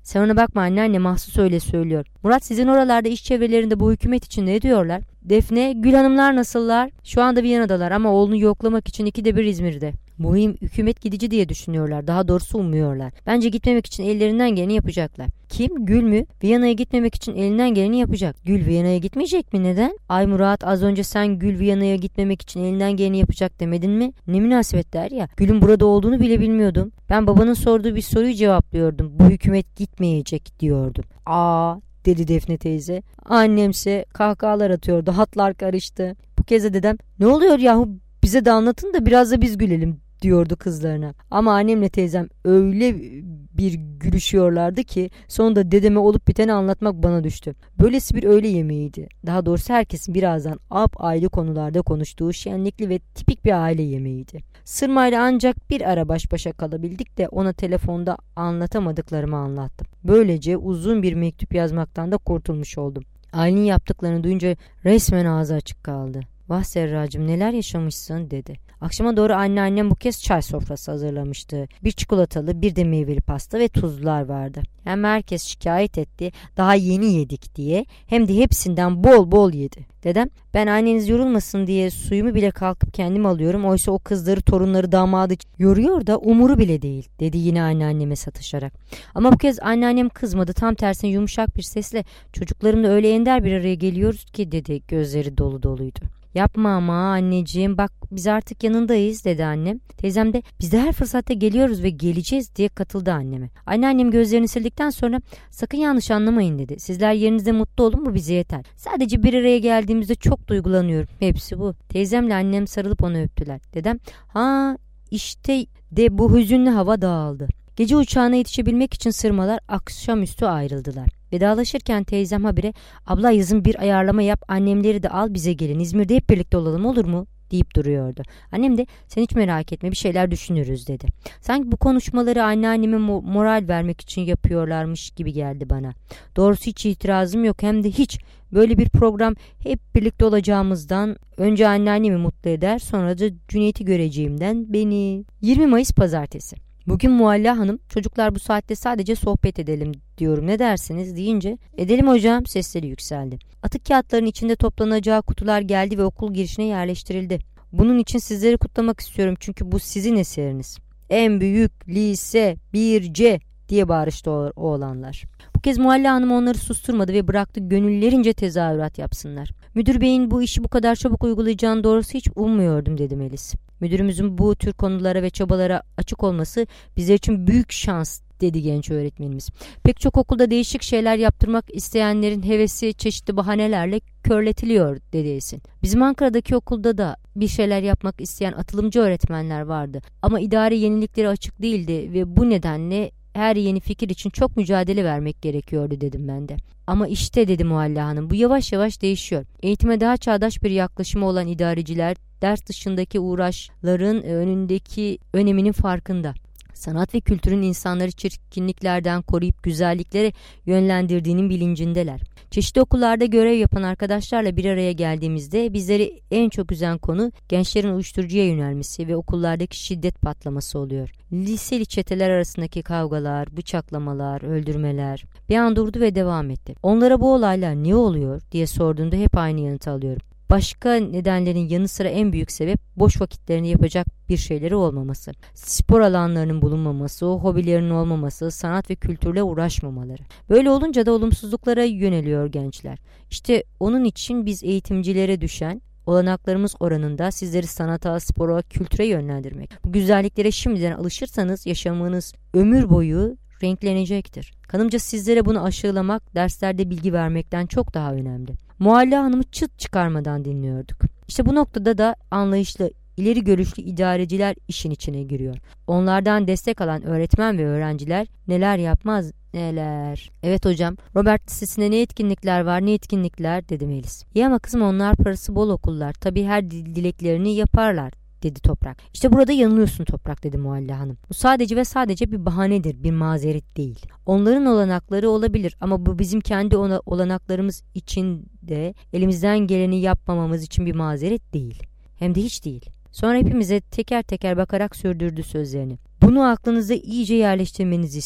Sen ona bakma anneanne, mahsus öyle söylüyor. Murat, sizin oralarda iş çevrelerinde bu hükümet için ne diyorlar? Defne, Gül Hanımlar nasıllar? Şu anda Viyana'dalar ama oğlunu yoklamak için ikide bir İzmir'de. Muhim, hükümet gidici diye düşünüyorlar. Daha doğrusu umuyorlar. Bence gitmemek için ellerinden geleni yapacaklar. Kim? Gül mü? Viyana'ya gitmemek için elinden geleni yapacak. Gül Viyana'ya gitmeyecek mi? Neden? Ay Murat, az önce sen Gül Viyana'ya gitmemek için elinden geleni yapacak demedin mi? Ne münasebet der ya. Gül'ün burada olduğunu bile bilmiyordum. Ben babanın sorduğu bir soruyu cevaplıyordum. Bu hükümet gitmeyecek diyordum. Aa, dedi Defne teyze. Annemse kahkahalar atıyordu. Hatlar karıştı. Bu kez de dedem, ne oluyor yahu, bize de anlatın da biraz da biz gülelim diyordu kızlarına. Ama annemle teyzem öyle bir gülüşüyorlardı ki sonunda dedeme olup biteni anlatmak bana düştü. Böylesi bir öğle yemeğiydi. Daha doğrusu herkesin birazdan ap ayrı konularda konuştuğu şenlikli ve tipik bir aile yemeğiydi. Sırmayla ancak bir ara baş başa kalabildik de ona telefonda anlatamadıklarımı anlattım. Böylece uzun bir mektup yazmaktan da kurtulmuş oldum. Ailenin yaptıklarını duyunca resmen ağzı açık kaldı. Vah Serracığım, neler yaşamışsın dedi. Akşama doğru anneannem bu kez çay sofrası hazırlamıştı. Bir çikolatalı, bir de meyveli pasta ve tuzlular vardı. Hem herkes şikayet etti, daha yeni yedik diye, hem de hepsinden bol bol yedi. Dedem, ben anneniz yorulmasın diye suyumu bile kalkıp kendim alıyorum. Oysa o kızları, torunları, damadı yoruyor da umuru bile değil, dedi yine anneanneme satışarak. Ama bu kez anneannem kızmadı. Tam tersine yumuşak bir sesle, çocuklarımla öyle ender bir araya geliyoruz ki dedi, gözleri dolu doluydu. Yapma ama anneciğim, bak biz artık yanındayız dedi annem. Teyzem de biz de her fırsatta geliyoruz ve geleceğiz diye katıldı anneme. Anneannem gözlerini sildikten sonra sakın yanlış anlamayın dedi. Sizler yerinizde mutlu olun, bu bize yeter. Sadece bir araya geldiğimizde çok duygulanıyorum. Hepsi bu. Teyzemle annem sarılıp onu öptüler. Dedem, ha işte de bu hüzünlü hava dağıldı. Gece uçağına yetişebilmek için sırmalar akşamüstü ayrıldılar. Vedalaşırken teyzem habire, abla yazın bir ayarlama yap, annemleri de al bize gelin, İzmir'de hep birlikte olalım olur mu deyip duruyordu. Annem de sen hiç merak etme, bir şeyler düşünürüz dedi. Sanki bu konuşmaları anneanneme moral vermek için yapıyorlarmış gibi geldi bana. Doğrusu hiç itirazım yok, hem de hiç. Böyle bir program hep birlikte olacağımızdan önce anneannemi mutlu eder, sonra da Cüneyt'i göreceğimden beni. yirmi Mayıs Pazartesi. Bugün Mualla Hanım, çocuklar bu saatte sadece sohbet edelim diyorum, ne dersiniz deyince, edelim hocam, sesleri yükseldi. Atık kağıtların içinde toplanacağı kutular geldi ve okul girişine yerleştirildi. Bunun için sizleri kutlamak istiyorum çünkü bu sizin eseriniz. En büyük lise bir C diye bağırıştı o oğlanlar. Bu kez Mualla Hanım onları susturmadı ve bıraktı gönüllerince tezahürat yapsınlar. Müdür beyin bu işi bu kadar çabuk uygulayacağını doğrusu hiç ummuyordum dedi Melis. Müdürümüzün bu tür konulara ve çabalara açık olması bizler için büyük şans dedi genç öğretmenimiz. Pek çok okulda değişik şeyler yaptırmak isteyenlerin hevesi çeşitli bahanelerle körletiliyor dedi Esin. Bizim Ankara'daki okulda da bir şeyler yapmak isteyen atılımcı öğretmenler vardı. Ama idare yeniliklere açık değildi ve bu nedenle her yeni fikir için çok mücadele vermek gerekiyordu dedim ben de. Ama işte dedi Mualla Hanım, bu yavaş yavaş değişiyor. Eğitime daha çağdaş bir yaklaşımı olan idareciler ders dışındaki uğraşların önündeki öneminin farkında. Sanat ve kültürün insanları çirkinliklerden koruyup güzelliklere yönlendirdiğinin bilincindeler. Çeşitli okullarda görev yapan arkadaşlarla bir araya geldiğimizde bizleri en çok üzen konu gençlerin uyuşturucuya yönelmesi ve okullardaki şiddet patlaması oluyor. Liseli çeteler arasındaki kavgalar, bıçaklamalar, öldürmeler. Bir an durdu ve devam etti. Onlara bu olaylar ne oluyor diye sorduğunda hep aynı yanıtı alıyorum. Başka nedenlerin yanı sıra en büyük sebep boş vakitlerini yapacak bir şeyleri olmaması. Spor alanlarının bulunmaması, hobilerinin olmaması, sanat ve kültürle uğraşmamaları. Böyle olunca da olumsuzluklara yöneliyor gençler. İşte onun için biz eğitimcilere düşen olanaklarımız oranında sizleri sanata, spora, kültüre yönlendirmek. Bu güzelliklere şimdiden alışırsanız yaşamınız ömür boyu renklenecektir. Kanımca sizlere bunu aşılamak, derslerde bilgi vermekten çok daha önemli. Mualla Hanım'ı çıt çıkarmadan dinliyorduk. İşte bu noktada da anlayışlı, ileri görüşlü idareciler işin içine giriyor. Onlardan destek alan öğretmen ve öğrenciler neler yapmaz neler. Evet hocam, Robert Lisesi'nde ne etkinlikler var ne etkinlikler dedi Melis. İyi ama kızım onlar parası bol okullar. Tabii her dileklerini yaparlar dedi Toprak. İşte burada yanılıyorsun Toprak dedi Mualla Hanım. Bu sadece ve sadece bir bahanedir, bir mazeret değil. Onların olanakları olabilir ama bu bizim kendi olanaklarımız için de elimizden geleni yapmamamız için bir mazeret değil. Hem de hiç değil. Sonra hepimize teker teker bakarak sürdürdü sözlerini. Bunu aklınıza iyice yerleştirmenizi istiyorum.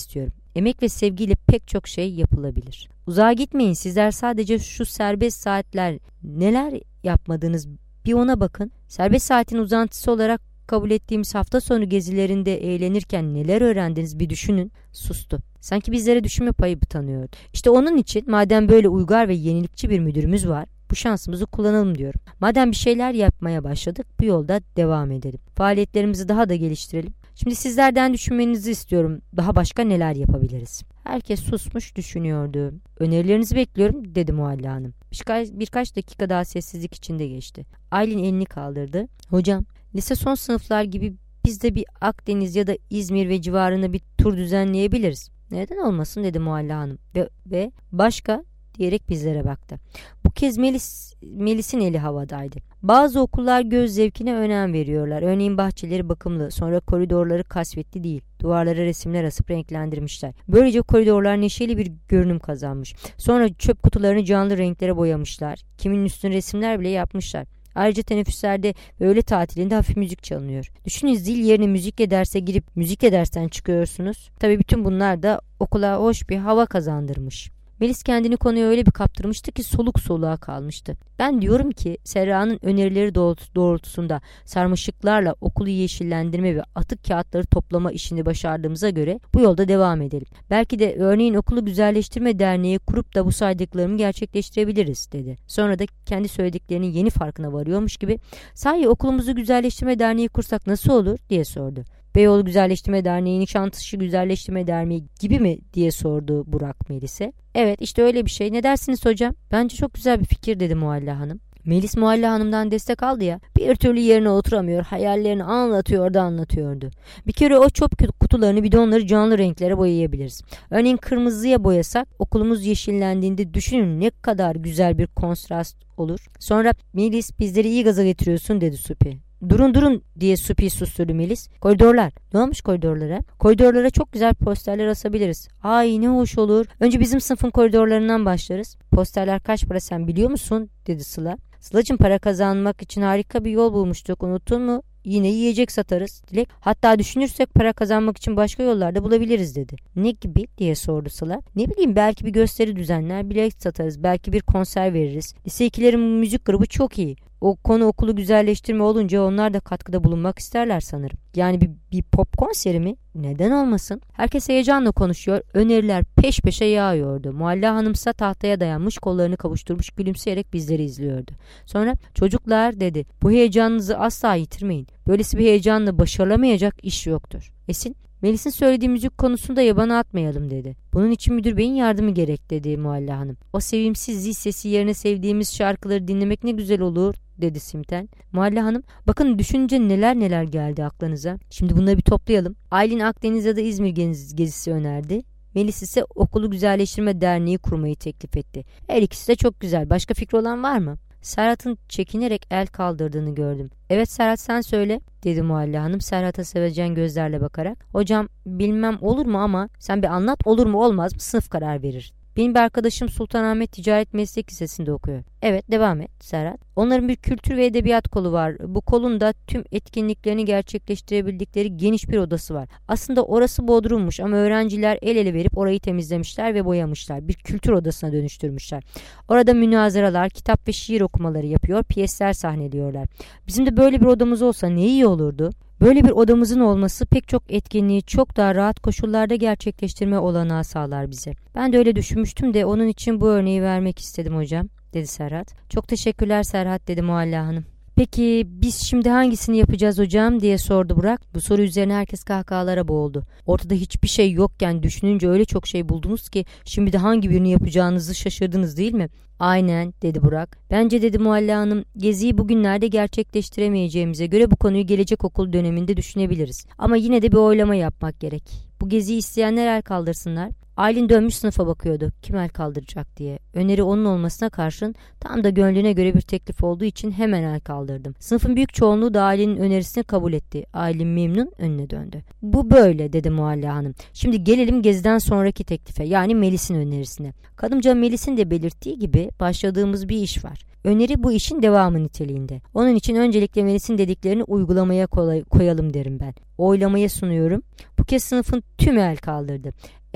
Emek ve sevgiyle pek çok şey yapılabilir. Uzağa gitmeyin, sizler sadece şu serbest saatler neler yapmadınız bir ona bakın. Serbest saatin uzantısı olarak kabul ettiğimiz hafta sonu gezilerinde eğlenirken neler öğrendiniz bir düşünün. Sustu. Sanki bizlere düşünme payı tanıyordu. İşte onun için madem böyle uygar ve yenilikçi bir müdürümüz var, bu şansımızı kullanalım diyorum. Madem bir şeyler yapmaya başladık, bu yolda devam edelim. Faaliyetlerimizi daha da geliştirelim. Şimdi sizlerden düşünmenizi istiyorum. Daha başka neler yapabiliriz? Herkes susmuş düşünüyordu. Önerilerinizi bekliyorum dedi Mualla Hanım. Birkaç, birkaç dakika daha sessizlik içinde geçti. Aylin elini kaldırdı. Hocam, lise son sınıflar gibi biz de bir Akdeniz ya da İzmir ve civarına bir tur düzenleyebiliriz. Neden olmasın dedi Mualla Hanım. Ve, ve başka diyerek bizlere baktı. Bu kez Melis, Melis'in eli havadaydı. Bazı okullar göz zevkine önem veriyorlar. Örneğin bahçeleri bakımlı, sonra koridorları kasvetli değil. Duvarlara resimler asıp renklendirmişler. Böylece koridorlar neşeli bir görünüm kazanmış. Sonra çöp kutularını canlı renklere boyamışlar. Kiminin üstüne resimler bile yapmışlar. Ayrıca teneffüslerde ve öğle tatilinde hafif müzik çalınıyor. Düşünün, zil yerine müzikle derse girip müzikle dersten çıkıyorsunuz. Tabii bütün bunlar da okula hoş bir hava kazandırmış. Melis kendini konuya öyle bir kaptırmıştı ki soluk soluğa kalmıştı. Ben diyorum ki Serra'nın önerileri doğrultusunda sarmaşıklarla okulu yeşillendirme ve atık kağıtları toplama işini başardığımıza göre bu yolda devam edelim. Belki de örneğin okulu güzelleştirme derneği kurup da bu saydıklarımı gerçekleştirebiliriz dedi. Sonra da kendi söylediklerinin yeni farkına varıyormuş gibi sahi okulumuzu güzelleştirme derneği kursak nasıl olur diye sordu. Beyoğlu Güzelleştirme Derneği, Nişantaşı Güzelleştirme Derneği gibi mi diye sordu Burak Melis'e. Evet, işte öyle bir şey. Ne dersiniz hocam? Bence çok güzel bir fikir dedi Mualla Hanım. Melis Mualla Hanım'dan destek aldı ya, bir türlü yerine oturamıyor, hayallerini anlatıyordu anlatıyordu. Bir kere o çöp kutularını, bidonları canlı renklere boyayabiliriz. Örneğin kırmızıya boyasak okulumuz yeşillendiğinde düşünün ne kadar güzel bir kontrast olur. Sonra Melis, bizleri iyi gaza getiriyorsun dedi Supi. Durun durun diye Supi susturdu Melis. Koridorlar. Ne olmuş koridorlara? Koridorlara çok güzel posterler asabiliriz. Ay ne hoş olur. Önce bizim sınıfın koridorlarından başlarız. Posterler kaç para sen biliyor musun? Dedi Sıla. Sıla'cığım, para kazanmak için harika bir yol bulmuştuk. Unuttun mu? Yine yiyecek satarız. Dilek, hatta düşünürsek para kazanmak için başka yollarda bulabiliriz dedi. Ne gibi diye sordu Sıla. Ne bileyim, belki bir gösteri düzenler, bilet satarız. Belki bir konser veririz. Lise ikilerin müzik grubu çok iyi. O konu okulu güzelleştirme olunca onlar da katkıda bulunmak isterler sanırım. Yani bir, bir pop konseri mi? Neden olmasın? Herkes heyecanla konuşuyor. Öneriler peş peşe yağıyordu. Mualla Hanımsa tahtaya dayanmış, kollarını kavuşturmuş, gülümseyerek bizleri izliyordu. Sonra çocuklar dedi, bu heyecanınızı asla yitirmeyin. Böylesi bir heyecanla başarılamayacak iş yoktur. Esin, Melis'in söylediği müzik konusunda yabana atmayalım dedi. Bunun için müdür beyin yardımı gerek dedi Mualla Hanım. O sevimsiz zil sesi yerine sevdiğimiz şarkıları dinlemek ne güzel olur dedi Simten. Mualla Hanım, bakın düşünce neler neler geldi aklınıza. Şimdi bunları bir toplayalım. Aylin Akdeniz ya da İzmir gezisi önerdi. Melis ise okulu güzelleştirme derneği kurmayı teklif etti. Her ikisi de çok güzel. Başka fikri olan var mı? Serhat'ın çekinerek el kaldırdığını gördüm. Evet Serhat, sen söyle dedi Mualla Hanım Serhat'a sevecen gözlerle bakarak. Hocam, bilmem olur mu ama sen bir anlat, olur mu olmaz mı sınıf karar verir. Benim bir arkadaşım Sultanahmet Ticaret Meslek Lisesi'nde okuyor. Evet, devam et Serhat. Onların bir kültür ve edebiyat kolu var. Bu kolun da tüm etkinliklerini gerçekleştirebildikleri geniş bir odası var. Aslında orası bodrummuş ama öğrenciler el ele verip orayı temizlemişler ve boyamışlar. Bir kültür odasına dönüştürmüşler. Orada münazaralar, kitap ve şiir okumaları yapıyor, piyesler sahneliyorlar. Bizim de böyle bir odamız olsa ne iyi olurdu. Böyle bir odamızın olması pek çok etkinliği çok daha rahat koşullarda gerçekleştirme olanağı sağlar bize. Ben de öyle düşünmüştüm de onun için bu örneği vermek istedim hocam, dedi Serhat. Çok teşekkürler Serhat, dedi Mualla Hanım. Peki biz şimdi hangisini yapacağız hocam diye sordu Burak. Bu soru üzerine herkes kahkahalara boğuldu. Ortada hiçbir şey yokken düşününce öyle çok şey buldunuz ki şimdi de hangi birini yapacağınızı şaşırdınız değil mi? Aynen dedi Burak. Bence dedi Mualla Hanım, geziyi bugünlerde gerçekleştiremeyeceğimize göre bu konuyu gelecek okul döneminde düşünebiliriz. Ama yine de bir oylama yapmak gerek. Bu geziyi isteyenler el kaldırsınlar. Aylin dönmüş sınıfa bakıyordu. Kim el kaldıracak diye. Öneri onun olmasına karşın tam da gönlüne göre bir teklif olduğu için hemen el kaldırdım. Sınıfın büyük çoğunluğu da Aylin'in önerisini kabul etti. Aylin memnun önüne döndü. Bu böyle dedi Mualla Hanım. Şimdi gelelim geziden sonraki teklife, yani Melis'in önerisine. Kadınca Melis'in de belirttiği gibi başladığımız bir iş var. Öneri bu işin devamı niteliğinde. Onun için öncelikle Melis'in dediklerini uygulamaya kolay, koyalım derim ben. Oylamaya sunuyorum. Bu kez sınıfın tümü el kaldırdı. Evet,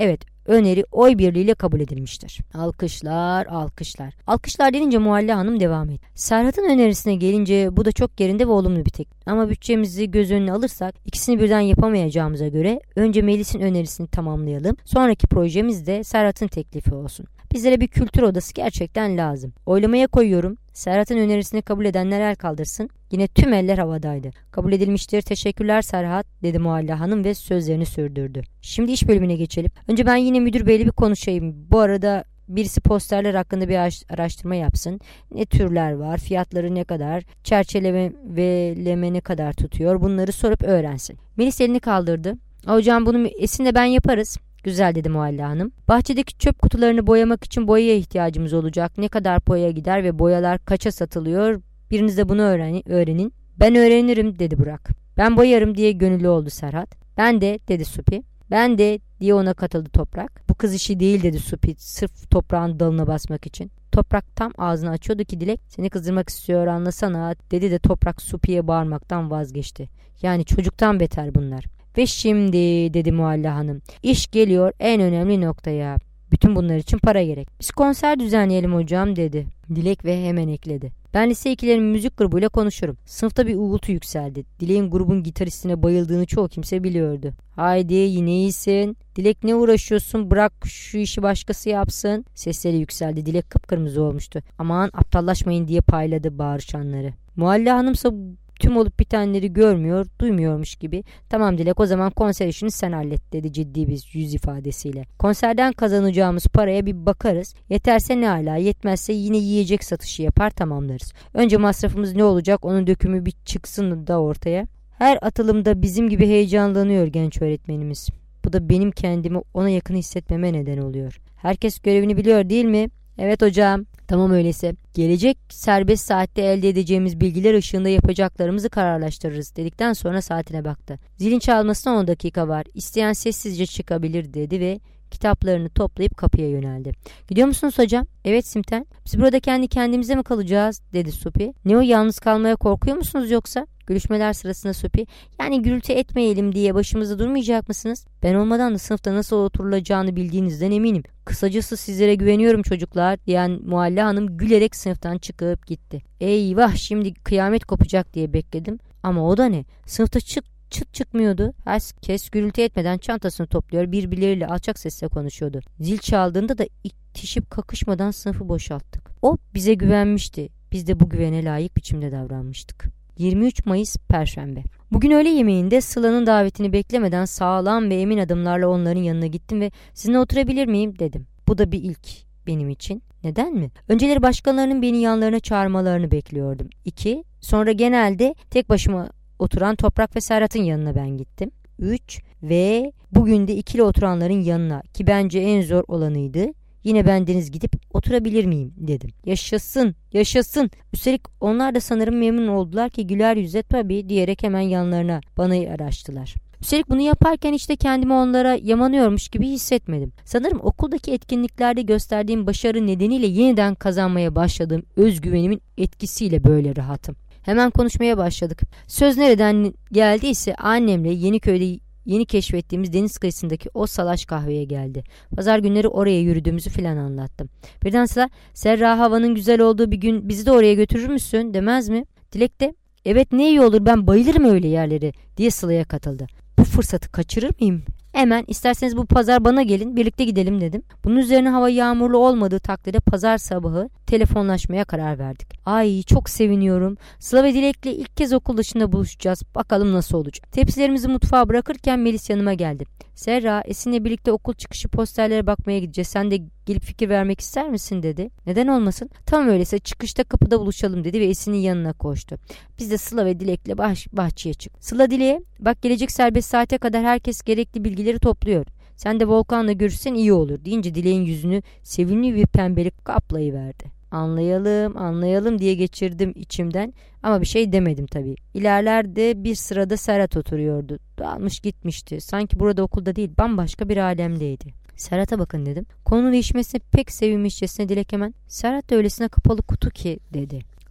öneri oy birliğiyle kabul edilmiştir. Alkışlar, alkışlar. Alkışlar denince Mualla Hanım devam etti. Serhat'ın önerisine gelince bu da çok yerinde ve olumlu bir teklif. Ama bütçemizi göz önüne alırsak ikisini birden yapamayacağımıza göre önce Melis'in önerisini tamamlayalım. Sonraki projemiz de Serhat'ın teklifi olsun. Bizlere bir kültür odası gerçekten lazım. Oylamaya koyuyorum. Serhat'ın önerisini kabul edenler el kaldırsın. Yine tüm eller havadaydı. Kabul edilmiştir. Teşekkürler Serhat, dedi Mualla Hanım ve sözlerini sürdürdü. Şimdi iş bölümüne geçelim. Önce ben yine müdür beyle bir konuşayım. Bu arada birisi posterler hakkında bir araştırma yapsın. Ne türler var, fiyatları ne kadar, çerçeveleme ne kadar tutuyor, bunları sorup öğrensin. Melis elini kaldırdı. Hocam bunu Esin'le ben yaparız. Güzel, dedi Mualla Hanım. Bahçedeki çöp kutularını boyamak için boyaya ihtiyacımız olacak. Ne kadar boya gider ve boyalar kaça satılıyor? Biriniz de bunu öğren öğrenin. Ben öğrenirim, dedi Burak. Ben boyarım, diye gönüllü oldu Serhat. Ben de, dedi Supi. Ben de, diye ona katıldı Toprak. Bu kız işi değil, dedi Supi sırf toprağın dalına basmak için. Toprak tam ağzını açıyordu ki Dilek seni kızdırmak istiyor, anlasana, dedi de Toprak Supi'ye bağırmaktan vazgeçti. Yani çocuktan beter bunlar. Ve şimdi, dedi Mualla Hanım, iş geliyor en önemli noktaya. Bütün bunlar için para gerek. Biz konser düzenleyelim hocam, dedi Dilek ve hemen ekledi. Ben lise ikilerin müzik grubuyla konuşurum. Sınıfta bir uğultu yükseldi. Dilek'in grubun gitaristine bayıldığını çoğu kimse biliyordu. Haydi yine iyisin. Dilek ne uğraşıyorsun, bırak şu işi başkası yapsın. Sesleri yükseldi. Dilek kıpkırmızı olmuştu. Aman aptallaşmayın, diye payladı bağırışanları. Mualla Hanımsa tüm olup bitenleri görmüyor, duymuyormuş gibi. Tamam Dilek, o zaman konser işini sen hallet, dedi ciddi bir yüz ifadesiyle. Konserden kazanacağımız paraya bir bakarız. Yeterse ne ala, yetmezse yine yiyecek satışı yapar tamamlarız. Önce masrafımız ne olacak, onun dökümü bir çıksın da ortaya. Her atılımda bizim gibi heyecanlanıyor genç öğretmenimiz. Bu da benim kendimi ona yakın hissetmeme neden oluyor. Herkes görevini biliyor değil mi? Evet hocam. Tamam öyleyse. Gelecek serbest saatte elde edeceğimiz bilgiler ışığında yapacaklarımızı kararlaştırırız, dedikten sonra saatine baktı. Zilin çalmasına on dakika var. İsteyen sessizce çıkabilir, dedi ve kitaplarını toplayıp kapıya yöneldi. Gidiyor musunuz hocam? Evet Simten. Biz burada kendi kendimize mi kalacağız, dedi Supi. Ne o, yalnız kalmaya korkuyor musunuz yoksa? Görüşmeler sırasında Supi, yani gürültü etmeyelim diye başımızda durmayacak mısınız? Ben olmadan da sınıfta nasıl oturulacağını bildiğinizden eminim. Kısacası sizlere güveniyorum çocuklar, diyen Mualla Hanım gülerek sınıftan çıkıp gitti. Eyvah, şimdi kıyamet kopacak diye bekledim. Ama o da ne? Sınıfta çık çıt çıkmıyordu. Herkes gürültü etmeden çantasını topluyor, birbirleriyle alçak sesle konuşuyordu. Zil çaldığında da itişip kakışmadan sınıfı boşalttık. O bize güvenmişti. Biz de bu güvene layık biçimde davranmıştık. yirmi üç Mayıs Perşembe. Bugün öğle yemeğinde Sıla'nın davetini beklemeden sağlam ve emin adımlarla onların yanına gittim ve sizinle oturabilir miyim, dedim. Bu da bir ilk benim için. Neden mi? Önceleri başkalarının beni yanlarına çağırmalarını bekliyordum. İki, sonra genelde tek başıma oturan Toprak ve Serhat'ın yanına ben gittim. Üç ve bugün de ikili oturanların yanına, ki bence en zor olanıydı. Yine bendeniz gidip oturabilir miyim, dedim. Yaşasın, yaşasın. Üstelik onlar da sanırım memnun oldular ki güler yüze tabii diyerek hemen yanlarına bana araştılar. Üstelik bunu yaparken hiç de kendimi onlara yamanıyormuş gibi hissetmedim. Sanırım okuldaki etkinliklerde gösterdiğim başarı nedeniyle yeniden kazanmaya başladığım özgüvenimin etkisiyle böyle rahatım. Hemen konuşmaya başladık. Söz nereden geldiyse annemle Yeniköy'de yeni keşfettiğimiz deniz kıyısındaki o salaş kahveye geldi. Pazar günleri oraya yürüdüğümüzü filan anlattım. Birden Sıla, Serra havanın güzel olduğu bir gün bizi de oraya götürür müsün, demez mi? Dilek de, evet ne iyi olur, ben bayılırım öyle yerleri, diye Sıla'ya katıldı. Bu fırsatı kaçırır mıyım? Hemen isterseniz bu pazar bana gelin, birlikte gidelim, dedim. Bunun üzerine hava yağmurlu olmadığı takdirde pazar sabahı telefonlaşmaya karar verdik. Ay çok seviniyorum. Sıla ve Dilek'le ilk kez okul dışında buluşacağız. Bakalım nasıl olacak. Tepsilerimizi mutfağa bırakırken Melis yanıma geldi. Serra, Esin'le birlikte okul çıkışı posterlere bakmaya gideceğiz. Sen de gelip fikir vermek ister misin, dedi. Neden olmasın? Tamam öyleyse çıkışta kapıda buluşalım, dedi ve Esin'in yanına koştu. Biz de Sıla ve Dilek'le bah- bahçeye çıktık. Sıla Dilek'e, bak gelecek serbest saate kadar herkes gerekli bilgileri topluyor. Sen de Volkan'la görüşsen iyi olur, deyince Dilek'in yüzünü sevimli bir pembelik kaplayıverdi. Anlayalım, anlayalım diye geçirdim içimden ama bir şey demedim tabii. İlerlerde bir sırada Serhat oturuyordu. Dağılmış gitmişti. Sanki burada okulda değil, bambaşka bir alemdeydi. Serhat'a bakın, dedim. Konunun değişmesine pek sevinmişçesine Dilek hemen, Serhat da öylesine kapalı kutu ki, dedi.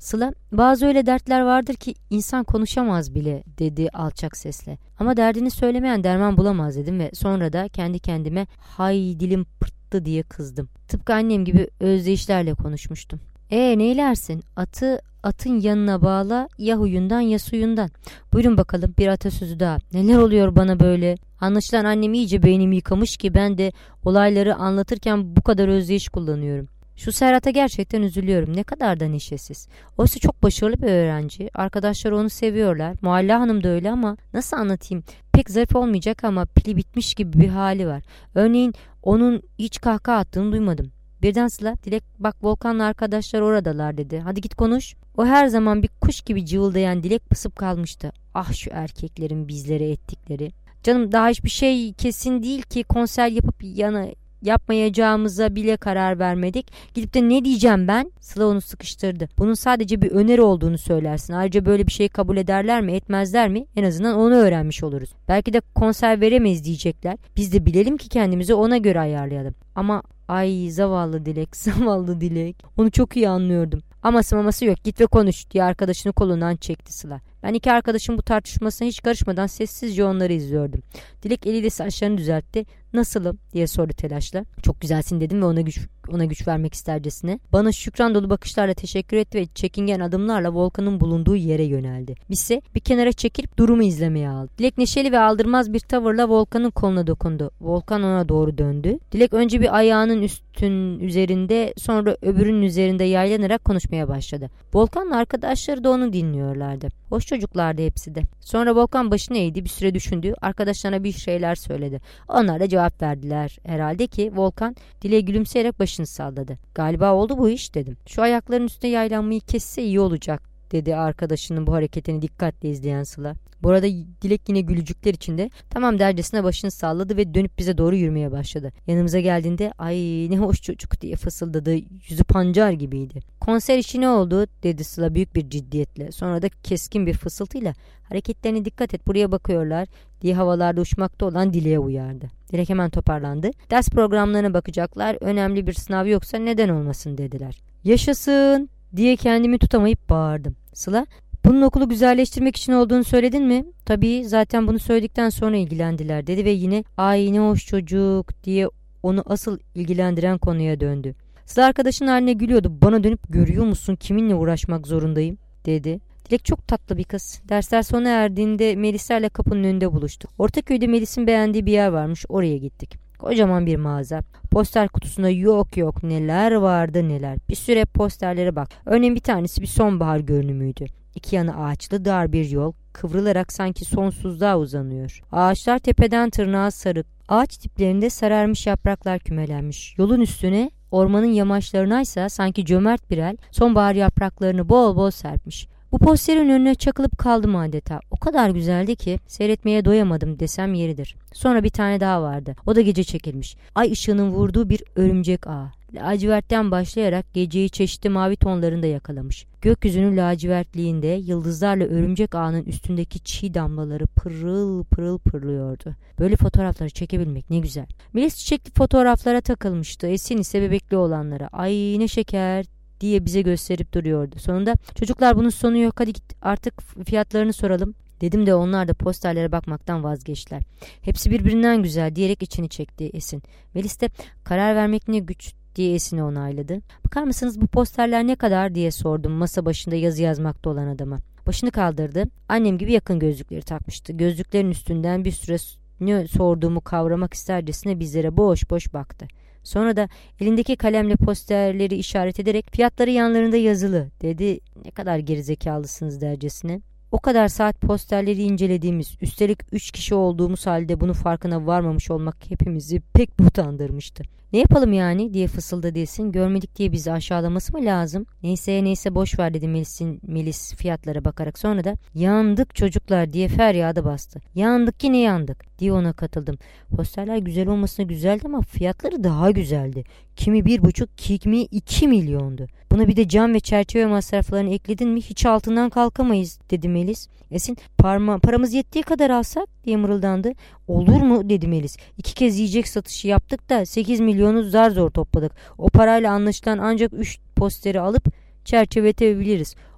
Sıla, bazı öyle dertler vardır ki insan konuşamaz bile dedi alçak sesle. Ama derdini söylemeyen derman bulamaz dedim ve sonra da kendi kendime hay dilim pırttı diye kızdım. Tıpkı annem gibi özdeyişlerle konuşmuştum. E neylersin? Atı atın yanına bağla, ya huyundan ya suyundan. Buyurun bakalım bir atasözü daha. Neler oluyor bana böyle? Anlaşılan annem iyice beynimi yıkamış ki ben de olayları anlatırken bu kadar özdeyiş kullanıyorum. Şu Serhat'a gerçekten üzülüyorum. Ne kadar da neşesiz. Oysa çok başarılı bir öğrenci. Arkadaşları onu seviyorlar. Mualla Hanım da öyle ama nasıl anlatayım? Pek zarif olmayacak ama pili bitmiş gibi bir hali var. Örneğin onun hiç kahkaha attığını duymadım. Birden Sıla, Dilek bak Volkan'la arkadaşlar oradalar dedi. Hadi git konuş. O her zaman bir kuş gibi cıvıldayan Dilek pısıp kalmıştı. Ah şu erkeklerin bizlere ettikleri. Canım daha hiçbir şey kesin değil ki konser yapıp yana yapmayacağımıza bile karar vermedik. Gidip de ne diyeceğim ben? Sıla onu sıkıştırdı. Bunun sadece bir öneri olduğunu söylersin. Ayrıca böyle bir şeyi kabul ederler mi etmezler mi? En azından onu öğrenmiş oluruz. Belki de konser veremeyiz diyecekler. Biz de bilelim ki kendimizi ona göre ayarlayalım. Ama ay zavallı Dilek, zavallı Dilek. Onu çok iyi anlıyordum. Aması maması yok git ve konuş diye arkadaşını kolundan çekti Sıla. Ben iki arkadaşım bu tartışmasına hiç karışmadan sessizce onları izliyordum. Dilek eliyle saçlarını düzeltti. Nasılım diye sordu telaşla. Çok güzelsin dedim ve ona güç ona güç vermek istercesine. Bana şükran dolu bakışlarla teşekkür etti ve çekingen adımlarla Volkan'ın bulunduğu yere yöneldi. Bizse bir kenara çekilip durumu izlemeye aldı. Dilek neşeli ve aldırmaz bir tavırla Volkan'ın koluna dokundu. Volkan ona doğru döndü. Dilek önce bir ayağının üstün üzerinde sonra öbürünün üzerinde yaylanarak konuşmaya başladı. Volkan'la arkadaşları da onu dinliyorlardı. Hoş çocuklardı hepsi de. Sonra Volkan başını eğdi, bir süre düşündü. Arkadaşlarına bir şeyler söyledi. Onlar da cevap verdiler. Herhalde ki Volkan Dilek'e gülümseyerek başını salladı. Galiba oldu bu iş dedim. Şu ayakların üstüne yaylanmayı kesse iyi olacak dedi arkadaşının bu hareketini dikkatle izleyen Sıla. Bu arada Dilek yine gülücükler içinde tamam dercesine başını salladı ve dönüp bize doğru yürümeye başladı. Yanımıza geldiğinde ay ne hoş çocuk diye fısıldadı. Yüzü pancar gibiydi. Konser işi ne oldu dedi Sıla büyük bir ciddiyetle. Sonra da keskin bir fısıltıyla hareketlerine dikkat et buraya bakıyorlar diye havalarda uçmakta olan Dilek'e uyardı. Dilek hemen toparlandı. Ders programlarına bakacaklar. Önemli bir sınav yoksa neden olmasın dediler. Yaşasın diye kendimi tutamayıp bağırdım. Sıla, bunun okulu güzelleştirmek için olduğunu söyledin mi? Tabii zaten bunu söyledikten sonra ilgilendiler dedi ve yine ay ne hoş çocuk diye onu asıl ilgilendiren konuya döndü. Sıla arkadaşın haline gülüyordu. Bana dönüp görüyor musun kiminle uğraşmak zorundayım dedi. Dilek çok tatlı bir kız. Dersler sona erdiğinde Melislerle kapının önünde buluştuk. Ortaköy'de Melis'in beğendiği bir yer varmış. Oraya gittik. Kocaman bir mağaza. Poster kutusunda yok yok neler vardı neler. Bir süre posterlere bak. Örneğin bir tanesi bir sonbahar görünümüydü. İki yanı ağaçlı dar bir yol kıvrılarak sanki sonsuzluğa uzanıyor. Ağaçlar tepeden tırnağa sarık. Ağaç diplerinde sararmış yapraklar kümelenmiş. Yolun üstüne ormanın yamaçlarına ise sanki cömert bir el sonbahar yapraklarını bol bol serpmiş. Bu posterin önüne çakılıp kaldım adeta. O kadar güzeldi ki seyretmeye doyamadım desem yeridir. Sonra bir tane daha vardı. O da gece çekilmiş. Ay ışığının vurduğu bir örümcek ağı. Lacivertten başlayarak geceyi çeşitli mavi tonlarında yakalamış. Gökyüzünün lacivertliğinde yıldızlarla örümcek ağının üstündeki çiğ damlaları pırıl pırıl pırlıyordu. Böyle fotoğrafları çekebilmek ne güzel. Melis çiçekli fotoğraflara takılmıştı. Esin ise bebekli olanlara. Ay ne şeker diye bize gösterip duruyordu. Sonunda çocuklar bunun sonu yok hadi git artık fiyatlarını soralım dedim de onlar da posterlere bakmaktan vazgeçtiler. Hepsi birbirinden güzel diyerek içini çekti Esin. Melis de karar vermek ne güç diye Esin'i onayladı. Bakar mısınız bu posterler ne kadar diye sordum masa başında yazı yazmakta olan adama. Başını kaldırdı. Annem gibi yakın gözlükleri takmıştı. Gözlüklerin üstünden bir süre ne sorduğumu kavramak istercesine bizlere boş boş baktı. Sonra da elindeki kalemle posterleri işaret ederek fiyatları yanlarında yazılı dedi. Ne kadar gerizekalısınız dercesine. O kadar saat posterleri incelediğimiz, üstelik üç kişi olduğumuz halde bunu farkına varmamış olmak hepimizi pek utandırmıştı. Ne yapalım yani diye fısıldadı Esin. Görmedik diye bizi aşağılaması mı lazım? Neyse neyse boş ver dedi Melis'in, Melis fiyatlara bakarak. Sonra da yandık çocuklar diye feryada bastı. Yandık yine yandık diye ona katıldım. Posterler güzel olmasına güzeldi ama fiyatları daha güzeldi. Kimi bir buçuk, kimi iki milyondu. Buna bir de cam ve çerçeve masraflarını ekledin mi hiç altından kalkamayız dedi Melis. Esin parma, paramız yettiği kadar alsak diye mırıldandı. Olur mu dedi Melis. İki kez yiyecek satışı yaptık da sekiz milyonu zar zor topladık. O parayla anlaşılan ancak üç posteri alıp çerçeveletebiliriz.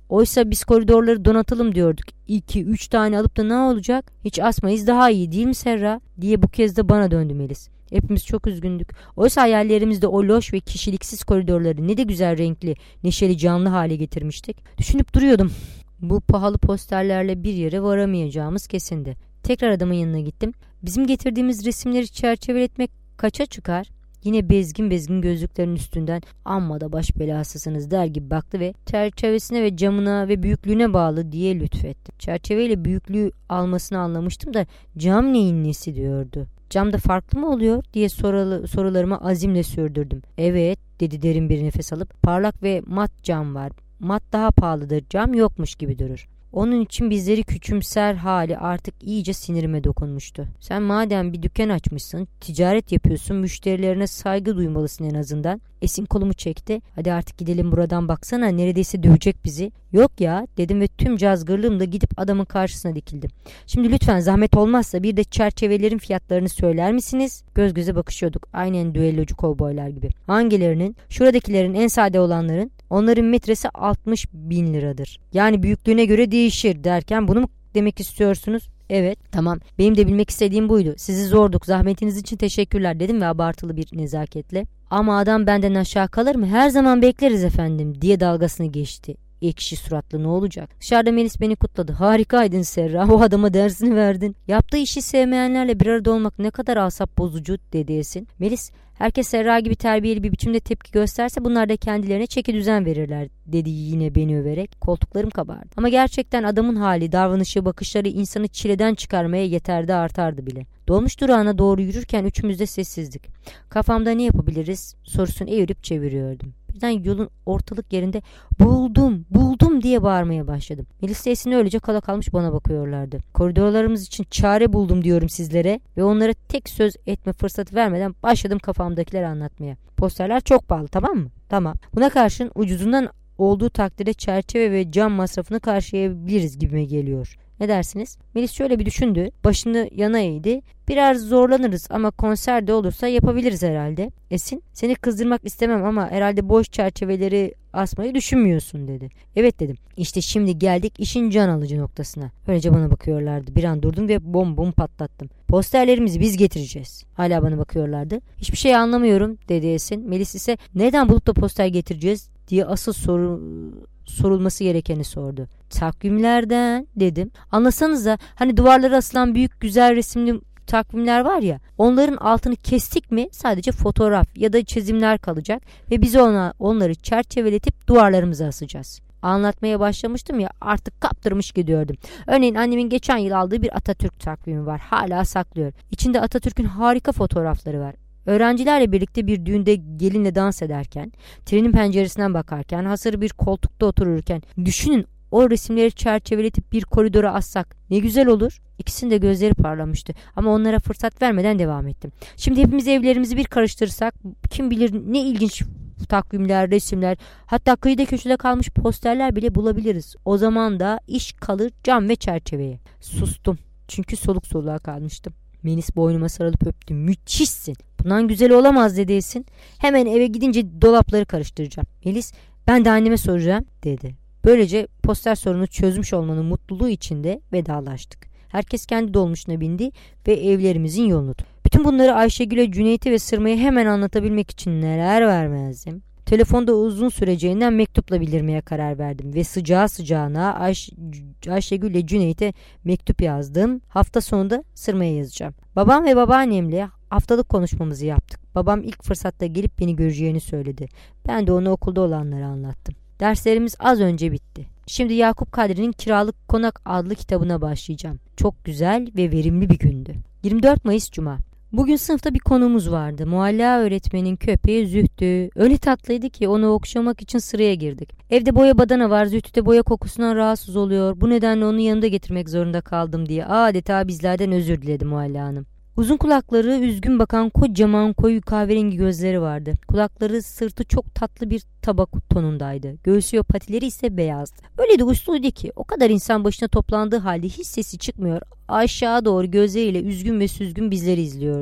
Oysa biz koridorları donatalım diyorduk. İki, üç tane alıp da ne olacak? Hiç asmayız daha iyi değil mi Serra? Diye bu kez de bana döndü Melis. Hepimiz çok üzgündük. Oysa hayallerimizde o loş ve kişiliksiz koridorları ne de güzel renkli, neşeli, canlı hale getirmiştik. Düşünüp duruyordum. Bu pahalı posterlerle bir yere varamayacağımız kesindi. Tekrar adamın yanına gittim. Bizim getirdiğimiz resimleri çerçeveletmek kaça çıkar? Yine bezgin bezgin gözlüklerin üstünden amma da baş belasısınız der gibi baktı ve çerçevesine ve camına ve büyüklüğüne bağlı diye lütfetti. Çerçeveyle büyüklüğü almasını anlamıştım da cam neyin nesi diyordu. Camda farklı mı oluyor diye soralı, sorularımı azimle sürdürdüm. Evet dedi derin bir nefes alıp, parlak ve mat cam var. Mat daha pahalıdır, cam yokmuş gibi durur. Onun için bizleri küçümser hali artık iyice sinirime dokunmuştu. Sen madem bir dükkan açmışsın, ticaret yapıyorsun, müşterilerine saygı duymalısın en azından. Esin kolumu çekti. Hadi artık gidelim buradan, baksana neredeyse dövecek bizi. Yok ya dedim ve tüm cazgırlığımla gidip adamın karşısına dikildim. Şimdi lütfen zahmet olmazsa bir de çerçevelerin fiyatlarını söyler misiniz? Göz göze bakışıyorduk. Aynen düellocu kovboylar gibi. Hangilerinin? Şuradakilerin, en sade olanların. Onların metresi altmış bin liradır. Yani büyüklüğüne göre değişir derken bunu mu demek istiyorsunuz? Evet, tamam. Benim de bilmek istediğim buydu. Sizi zorduk. Zahmetiniz için teşekkürler dedim ve abartılı bir nezaketle. Ama adam benden aşağı kalır mı? Her zaman bekleriz efendim diye dalgasını geçti. Ekşi suratlı ne olacak? Dışarıda Melis beni kutladı. Harikaydın Serra. O adama dersini verdin. Yaptığı işi sevmeyenlerle bir arada olmak ne kadar asap bozucu dedi Esin. Melis, herkes Serra gibi terbiyeli bir biçimde tepki gösterse bunlar da kendilerine çeki düzen verirler dedi yine beni överek. Koltuklarım kabardı. Ama gerçekten adamın hali, davranışı, bakışları insanı çileden çıkarmaya yeterdi, artardı bile. Dolmuş durağına doğru yürürken üçümüz de sessizdik. Kafamda ne yapabiliriz sorusunu evirip çeviriyordum. Birden yolun ortalık yerinde buldum buldum diye bağırmaya başladım. Melis Esin'i öylece kala kalmış bana bakıyorlardı. Koridorlarımız için çare buldum diyorum sizlere ve onlara tek söz etme fırsatı vermeden başladım kafamdakileri anlatmaya. Posterler çok pahalı, tamam mı? Tamam. Buna karşın ucuzundan olduğu takdirde çerçeve ve cam masrafını karşılayabiliriz gibime geliyor. Ne dersiniz? Melis şöyle bir düşündü. Başını yana eğdi. Biraz zorlanırız ama konserde olursa yapabiliriz herhalde. Esin, seni kızdırmak istemem ama herhalde boş çerçeveleri asmayı düşünmüyorsun dedi. Evet dedim. İşte şimdi geldik işin can alıcı noktasına. Öylece bana bakıyorlardı. Bir an durdum ve bom bom patlattım. Posterlerimizi biz getireceğiz. Hala bana bakıyorlardı. Hiçbir şey anlamıyorum dedi Esin. Melis ise neden bulup da poster getireceğiz diye asıl soru sorulması gerekeni sordu. Takvimlerden dedim. Anlasanıza, hani duvarlara asılan büyük güzel resimli takvimler var ya, onların altını kestik mi sadece fotoğraf ya da çizimler kalacak ve biz ona onları çerçeveletip duvarlarımıza asacağız. Anlatmaya başlamıştım ya, artık kaptırmış gidiyordum. Örneğin annemin geçen yıl aldığı bir Atatürk takvimi var. Hala saklıyor. İçinde Atatürk'ün harika fotoğrafları var. Öğrencilerle birlikte bir düğünde gelinle dans ederken, trenin penceresinden bakarken, hasır bir koltukta otururken, düşünün o resimleri çerçeveletip bir koridora assak ne güzel olur. İkisinin de gözleri parlamıştı ama onlara fırsat vermeden devam ettim. Şimdi hepimiz evlerimizi bir karıştırırsak kim bilir ne ilginç takvimler, resimler, hatta kıyıda köşede kalmış posterler bile bulabiliriz. O zaman da iş kalır cam ve çerçeveye. Sustum çünkü soluk soluğa kalmıştım. Melis boynuma sarılıp öptü. Müthişsin. Bundan güzel olamaz dedi Esin. Hemen eve gidince dolapları karıştıracağım. Melis, ben de anneme soracağım dedi. Böylece poster sorunu çözmüş olmanın mutluluğu içinde vedalaştık. Herkes kendi dolmuşuna bindi ve evlerimizin yolunu tuttu. Bütün bunları Ayşegül'e, Cüneyt'e ve Sırma'ya hemen anlatabilmek için neler vermezdim. Telefonda uzun süreceğinden mektupla bildirmeye karar verdim ve sıcağı sıcağına Ayş Ayşegül ile Cüneyt'e mektup yazdım. Hafta sonunda Sırma'ya yazacağım. Babam ve babaannemle haftalık konuşmamızı yaptık. Babam ilk fırsatta gelip beni göreceğini söyledi. Ben de ona okulda olanları anlattım. Derslerimiz az önce bitti. Şimdi Yakup Kadri'nin Kiralık Konak adlı kitabına başlayacağım. Çok güzel ve verimli bir gündü. yirmi dört Mayıs Cuma. Bugün sınıfta bir konuğumuz vardı. Mualla öğretmenin köpeği Zühtü. Öyle tatlıydı ki onu okşamak için sıraya girdik. Evde boya badana var. Zühtü de boya kokusundan rahatsız oluyor. Bu nedenle onu yanında getirmek zorunda kaldım diye adeta bizlerden özür diledi Mualla Hanım. Uzun kulakları, üzgün bakan kocaman koyu kahverengi gözleri vardı. Kulakları, sırtı çok tatlı bir tabak tonundaydı. Göğsü ve patileri ise beyazdı. Öyle de usluydu ki o kadar insan başına toplandığı halde hiç sesi çıkmıyor. Aşağı doğru gözleriyle üzgün ve süzgün bizleri izliyordu.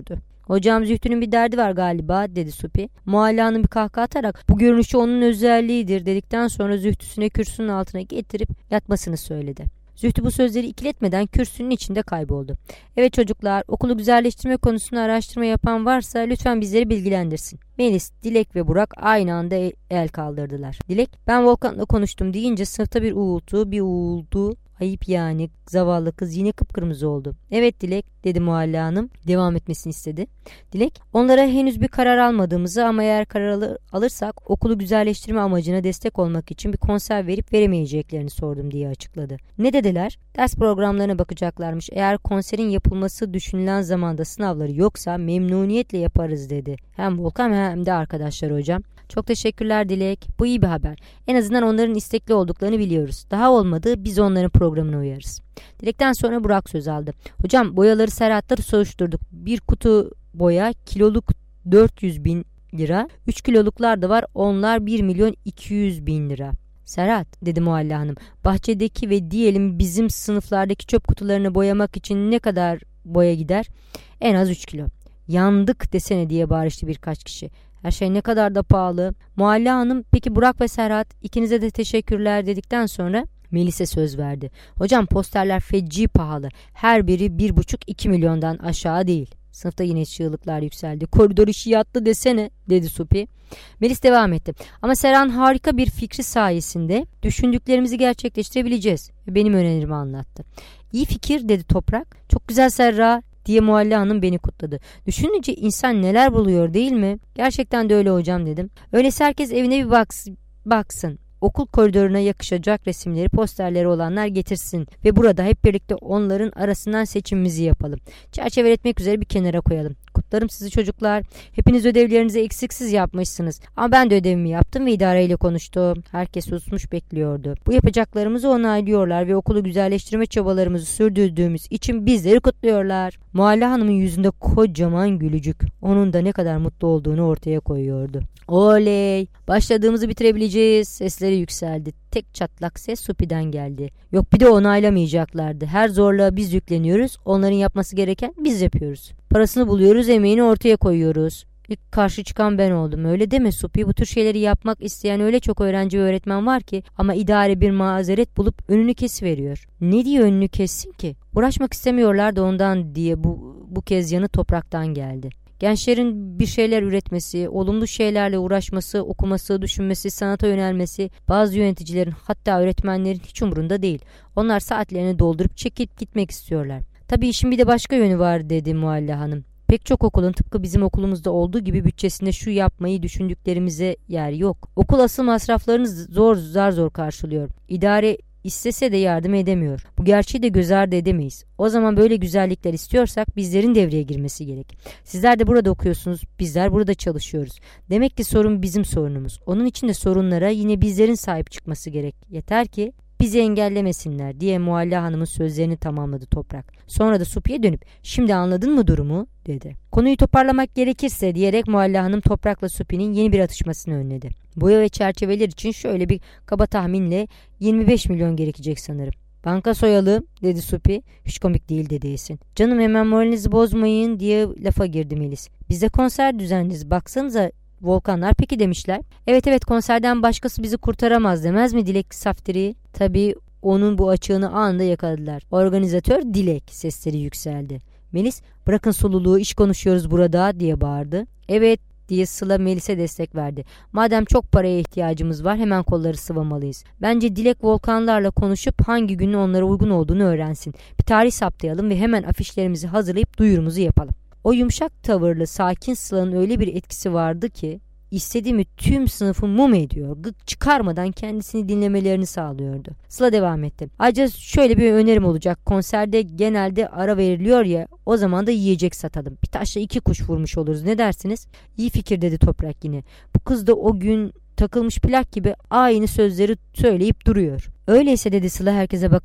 Hocam Zühtü'nün bir derdi var galiba dedi Supi. Mualla Hanım bir kahkaha atarak bu görünüşü onun özelliğidir dedikten sonra Zühtüsüne kürsünün altına getirip yatmasını söyledi. Zühtü bu sözleri ikiletmeden kürsünün içinde kayboldu. Evet çocuklar, okulu güzelleştirme konusunda araştırma yapan varsa lütfen bizleri bilgilendirsin. Melis, Dilek ve Burak aynı anda el kaldırdılar. Dilek, ben Volkan'la konuştum deyince sınıfta bir uğultu, bir uğultu. Ayıp yani, zavallı kız yine kıpkırmızı oldu. Evet Dilek dedi Mualla Hanım, devam etmesini istedi. Dilek, onlara henüz bir karar almadığımızı ama eğer karar alır, alırsak okulu güzelleştirme amacına destek olmak için bir konser verip veremeyeceklerini sordum diye açıkladı. Ne dediler? Ders programlarına bakacaklarmış. Eğer konserin yapılması düşünülen zamanda sınavları yoksa memnuniyetle yaparız dedi. Hem Volkan hem de arkadaşlar hocam. Çok teşekkürler Dilek. Bu iyi bir haber. En azından onların istekli olduklarını biliyoruz. Daha olmadı biz onların programına uyarız. Dilek'ten sonra Burak söz aldı. Hocam boyaları serhatları soruşturduk. Bir kutu boya kiloluk dört yüz bin lira. üç kiloluklar da var. Onlar bir milyon iki yüz bin lira. Serhat dedi Mualla Hanım. Bahçedeki ve diyelim bizim sınıflardaki çöp kutularını boyamak için ne kadar boya gider? En az üç kilo. Yandık desene diye bağırıştı birkaç kişi. Her şey ne kadar da pahalı. Mualla Hanım peki Burak ve Serhat ikinize de teşekkürler dedikten sonra Melis'e söz verdi. Hocam posterler feci pahalı. Her biri bir buçuk iki milyondan aşağı değil. Sınıfta yine çığlıklar yükseldi. Koridor işi yattı desene dedi Supi. Melis devam etti. Ama Serhan harika bir fikri sayesinde düşündüklerimizi gerçekleştirebileceğiz. Benim önerimi anlattı. İyi fikir dedi Toprak. Çok güzel Serra diye Mualla Hanım beni kutladı. Düşününce insan neler buluyor değil mi? Gerçekten de öyle hocam dedim. Öyleyse herkes evine bir baks baksın. Okul koridoruna yakışacak resimleri, posterleri olanlar getirsin ve burada hep birlikte onların arasından seçimimizi yapalım. Çerçeveletmek üzere bir kenara koyalım. Kutlarım sizi çocuklar. Hepiniz ödevlerinizi eksiksiz yapmışsınız. Ama ben de ödevimi yaptım ve idareyle konuştum. Herkes susmuş bekliyordu. Bu yapacaklarımızı onaylıyorlar ve okulu güzelleştirme çabalarımızı sürdürdüğümüz için bizleri kutluyorlar. Mualla Hanım'ın yüzünde kocaman gülücük. Onun da ne kadar mutlu olduğunu ortaya koyuyordu. Oley! Başladığımızı bitirebileceğiz. Sesleri yükseldi. Tek çatlak ses Supi'den geldi. Yok bir de onaylamayacaklardı. Her zorluğa biz yükleniyoruz. Onların yapması gereken biz yapıyoruz. Parasını buluyoruz, emeğini ortaya koyuyoruz. İlk karşı çıkan ben oldum. Öyle deme Supi. Bu tür şeyleri yapmak isteyen öyle çok öğrenci ve öğretmen var ki ama idare bir mazeret bulup önünü kesiveriyor. Ne diye önünü kessin ki? Uğraşmak istemiyorlar da ondan diye bu, bu kez yanı Toprak'tan geldi. Gençlerin bir şeyler üretmesi, olumlu şeylerle uğraşması, okuması, düşünmesi, sanata yönelmesi bazı yöneticilerin hatta öğretmenlerin hiç umurunda değil. Onlar saatlerini doldurup çekip gitmek istiyorlar. Tabii işin bir de başka yönü var dedi Mualla Hanım. Pek çok okulun tıpkı bizim okulumuzda olduğu gibi bütçesinde şu yapmayı düşündüklerimize yer yok. Okul asıl masraflarını zor zar zor karşılıyor. İdare İstese de yardım edemiyor. Bu gerçeği de göz ardı edemeyiz. O zaman böyle güzellikler istiyorsak bizlerin devreye girmesi gerek. Sizler de burada okuyorsunuz, bizler burada çalışıyoruz. Demek ki sorun bizim sorunumuz. Onun için de sorunlara yine bizlerin sahip çıkması gerek. Yeter ki bizi engellemesinler diye Mualla Hanım'ın sözlerini tamamladı Toprak. Sonra da Supi'ye dönüp şimdi anladın mı durumu dedi. Konuyu toparlamak gerekirse diyerek Mualla Hanım Toprak'la Supi'nin yeni bir atışmasını önledi. Boya ve çerçeveler için şöyle bir kaba tahminle yirmi beş milyon gerekecek sanırım. Banka soyalım dedi Supi. Hiç komik değil dedi Esin. Canım hemen moralinizi bozmayın diye lafa girdi Melis. Biz de konser düzenleriz baksanıza. Volkanlar peki demişler. Evet evet konserden başkası bizi kurtaramaz demez mi Dilek Saftiri? Tabii onun bu açığını anında yakaladılar. Organizatör Dilek sesleri yükseldi. Melis bırakın sululuğu iş konuşuyoruz burada diye bağırdı. Evet diye Sıla Melis'e destek verdi. Madem çok paraya ihtiyacımız var hemen kolları sıvamalıyız. Bence Dilek Volkanlarla konuşup hangi günün onlara uygun olduğunu öğrensin. Bir tarih saptayalım ve hemen afişlerimizi hazırlayıp duyurumuzu yapalım. O yumuşak tavırlı sakin Sıla'nın öyle bir etkisi vardı ki istediğimi tüm sınıfı mum ediyor. Gık çıkarmadan kendisini dinlemelerini sağlıyordu. Sıla devam etti. Ayrıca şöyle bir önerim olacak. Konserde genelde ara veriliyor ya o zaman da yiyecek satalım. Bir taşla iki kuş vurmuş oluruz. Ne dersiniz? İyi fikir dedi Toprak yine. Bu kız da o gün takılmış plak gibi aynı sözleri söyleyip duruyor. Öyleyse dedi Sıla herkese bakarak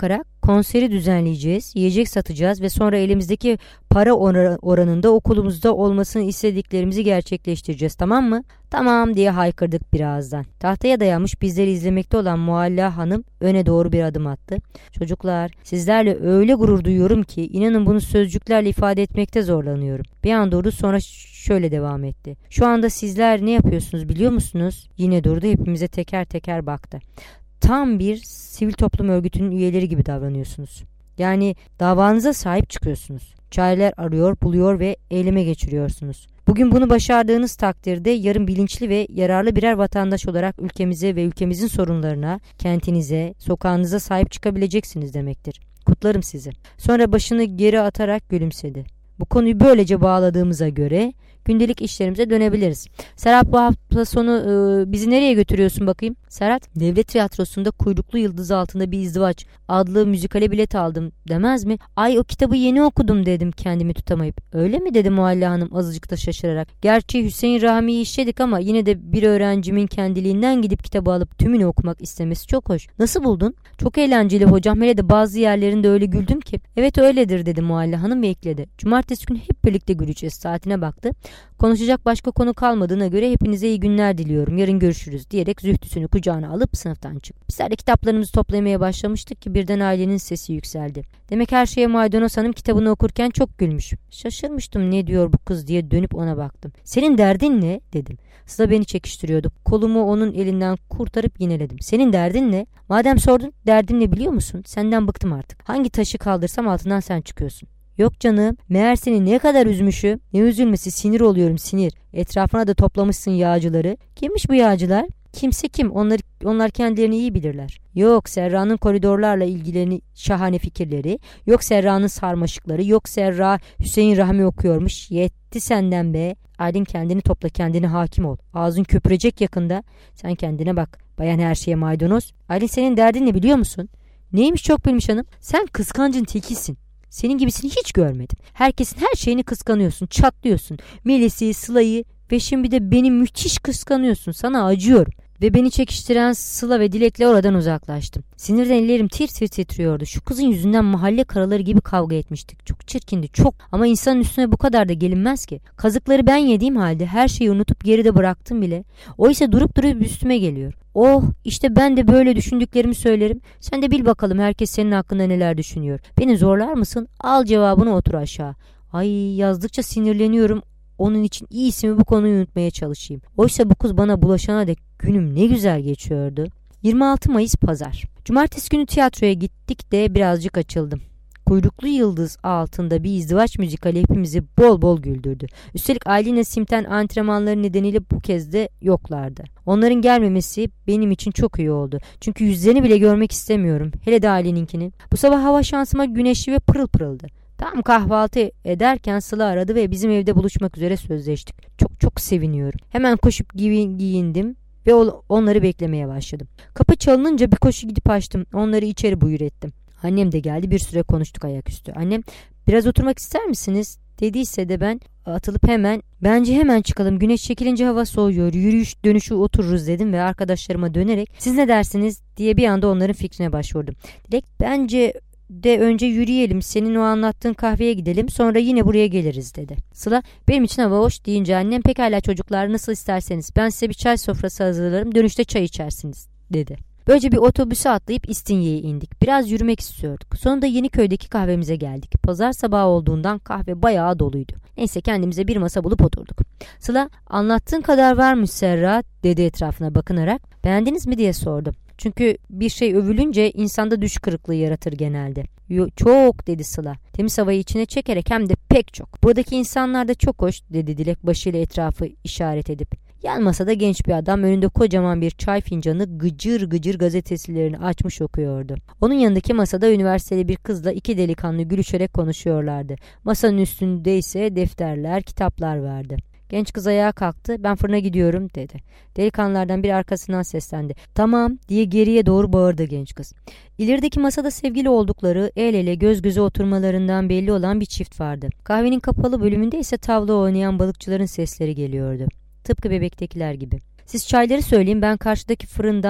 konseri düzenleyeceğiz, yiyecek satacağız ve sonra elimizdeki para oranında okulumuzda olmasını istediklerimizi gerçekleştireceğiz, tamam mı? Tamam diye haykırdık birazdan. Tahtaya dayanmış bizleri izlemekte olan Mualla Hanım öne doğru bir adım attı. Çocuklar, sizlerle öyle gurur duyuyorum ki inanın bunu sözcüklerle ifade etmekte zorlanıyorum. Bir an durdu, sonra şöyle devam etti. Şu anda sizler ne yapıyorsunuz biliyor musunuz? Yine durdu, hepimize teker teker baktı. Tam bir sivil toplum örgütünün üyeleri gibi davranıyorsunuz. Yani davanıza sahip çıkıyorsunuz. Çareler arıyor, buluyor ve eyleme geçiriyorsunuz. Bugün bunu başardığınız takdirde yarın bilinçli ve yararlı birer vatandaş olarak ülkemize ve ülkemizin sorunlarına, kentinize, sokağınıza sahip çıkabileceksiniz demektir. Kutlarım sizi. Sonra başını geri atarak gülümsedi. Bu konuyu böylece bağladığımıza göre gündelik işlerimize dönebiliriz. Serhat, bu hafta sonu e, bizi nereye götürüyorsun bakayım? Serhat, devlet tiyatrosunda Kuyruklu Yıldız Altında Bir İzdivaç adlı müzikale bilet aldım demez mi? Ay, o kitabı yeni okudum dedim kendimi tutamayıp. Öyle mi dedi Mualla Hanım azıcık da şaşırarak. Gerçi Hüseyin Rahmi'yi işledik ama yine de bir öğrencimin kendiliğinden gidip kitabı alıp tümünü okumak istemesi çok hoş. Nasıl buldun? Çok eğlenceli hocam, hele de bazı yerlerinde öyle güldüm ki. Evet öyledir dedi Mualla Hanım ve ekledi. Cumartesi günü hep birlikte güleceğiz. Saatine baktı. Konuşacak başka konu kalmadığına göre hepinize iyi günler diliyorum. Yarın görüşürüz diyerek zühtüsünü kucağına alıp sınıftan çıktı. Bizler de kitaplarımızı toplamaya başlamıştık ki birden ailenin sesi yükseldi. Demek her şeye Maydanoz Hanım kitabını okurken çok gülmüş. Şaşırmıştım, ne diyor bu kız diye dönüp ona baktım. Senin derdin ne dedim. Sıla beni çekiştiriyordu. Kolumu onun elinden kurtarıp yineledim. Senin derdin ne? Madem sordun, derdin ne biliyor musun? Senden bıktım artık. Hangi taşı kaldırsam altından sen çıkıyorsun. Yok canım, meğer seni ne kadar üzmüşüm. Ne üzülmesi, sinir oluyorum, sinir. Etrafına da toplamışsın yağcıları. Kimmiş bu yağcılar? Kimse kim? Onlar, onlar kendilerini iyi bilirler. Yok Serra'nın koridorlarla ilgili şahane fikirleri. Yok Serra'nın sarmaşıkları. Yok Serra Hüseyin Rahmi okuyormuş. Yetti senden be. Aylin, kendini topla, kendine hakim ol. Ağzın köpürecek yakında. Sen kendine bak. Bayan her şeye maydanoz. Aylin, senin derdin ne biliyor musun? Neymiş çok bilmiş hanım? Sen kıskancın tekisin. Senin gibisini hiç görmedim. Herkesin her şeyini kıskanıyorsun, çatlıyorsun. Melis'i, Sıla'yı ve şimdi de beni müthiş kıskanıyorsun. Sana acıyorum. Ve beni çekiştiren Sıla ve Dilek'le oradan uzaklaştım. Sinirden ellerim tir tir titriyordu. Şu kızın yüzünden mahalle karaları gibi kavga etmiştik. Çok çirkindi, çok. Ama insanın üstüne bu kadar da gelinmez ki. Kazıkları ben yediğim halde her şeyi unutup geride bıraktım bile. Oysa durup durup üstüme geliyor. Oh, işte ben de böyle düşündüklerimi söylerim. Sen de bil bakalım herkes senin hakkında neler düşünüyor. Beni zorlar mısın? Al cevabını, otur aşağı. Ay, yazdıkça sinirleniyorum. Onun için iyisi mi bu konuyu unutmaya çalışayım. Oysa bu kız bana bulaşana dek günüm ne güzel geçiyordu. yirmi altı Mayıs Pazar. Cumartesi günü tiyatroya gittik de birazcık açıldım. Kuyruklu Yıldız Altında Bir İzdivaç müzikali hepimizi bol bol güldürdü. Üstelik Aylin'le Simten antrenmanları nedeniyle bu kez de yoklardı. Onların gelmemesi benim için çok iyi oldu. Çünkü yüzlerini bile görmek istemiyorum. Hele de Aylin'inkini. Bu sabah hava şansıma güneşli ve pırıl pırıldı. Tam kahvaltı ederken Sıla aradı ve bizim evde buluşmak üzere sözleştik. Çok çok seviniyorum. Hemen koşup giyindim ve onları beklemeye başladım. Kapı çalınınca bir koşu gidip açtım. Onları içeri buyur ettim. Annem de geldi, bir süre konuştuk ayaküstü. Annem, biraz oturmak ister misiniz dediyse de ben atılıp hemen, bence hemen çıkalım, güneş çekilince hava soğuyor, yürüyüş dönüşü otururuz dedim ve arkadaşlarıma dönerek siz ne dersiniz diye bir anda onların fikrine başvurdum. Dilek, bence de önce yürüyelim, senin o anlattığın kahveye gidelim, sonra yine buraya geliriz dedi. Sıla, benim için hava hoş deyince annem, pekala çocuklar, nasıl isterseniz, ben size bir çay sofrası hazırlarım, dönüşte çay içersiniz dedi. Böylece bir otobüse atlayıp İstinye'ye indik. Biraz yürümek istiyorduk. Sonunda Yeniköy'deki kahvemize geldik. Pazar sabahı olduğundan kahve bayağı doluydu. Neyse, kendimize bir masa bulup oturduk. Sıla, anlattığın kadar varmış Serra dedi etrafına bakınarak. Beğendiniz mi diye sordum. Çünkü bir şey övülünce insanda düş kırıklığı yaratır genelde. Yo, çok dedi Sıla. Temiz havayı içine çekerek, hem de pek çok. Buradaki insanlar da çok hoş dedi Dilek başıyla etrafı işaret edip. Yan masada genç bir adam önünde kocaman bir çay fincanı gıcır gıcır gazetelerini açmış okuyordu. Onun yanındaki masada üniversiteli bir kızla iki delikanlı gülüşerek konuşuyorlardı. Masanın üstünde ise defterler, kitaplar vardı. Genç kız ayağa kalktı. Ben fırına gidiyorum dedi. Delikanlılardan biri arkasından seslendi. Tamam diye geriye doğru bağırdı genç kız. İlerideki masada sevgili oldukları, el ele göz göze oturmalarından belli olan bir çift vardı. Kahvenin kapalı bölümünde ise tavla oynayan balıkçıların sesleri geliyordu. Tıpkı bebektekiler gibi. Siz çayları söyleyin, ben karşıdaki fırından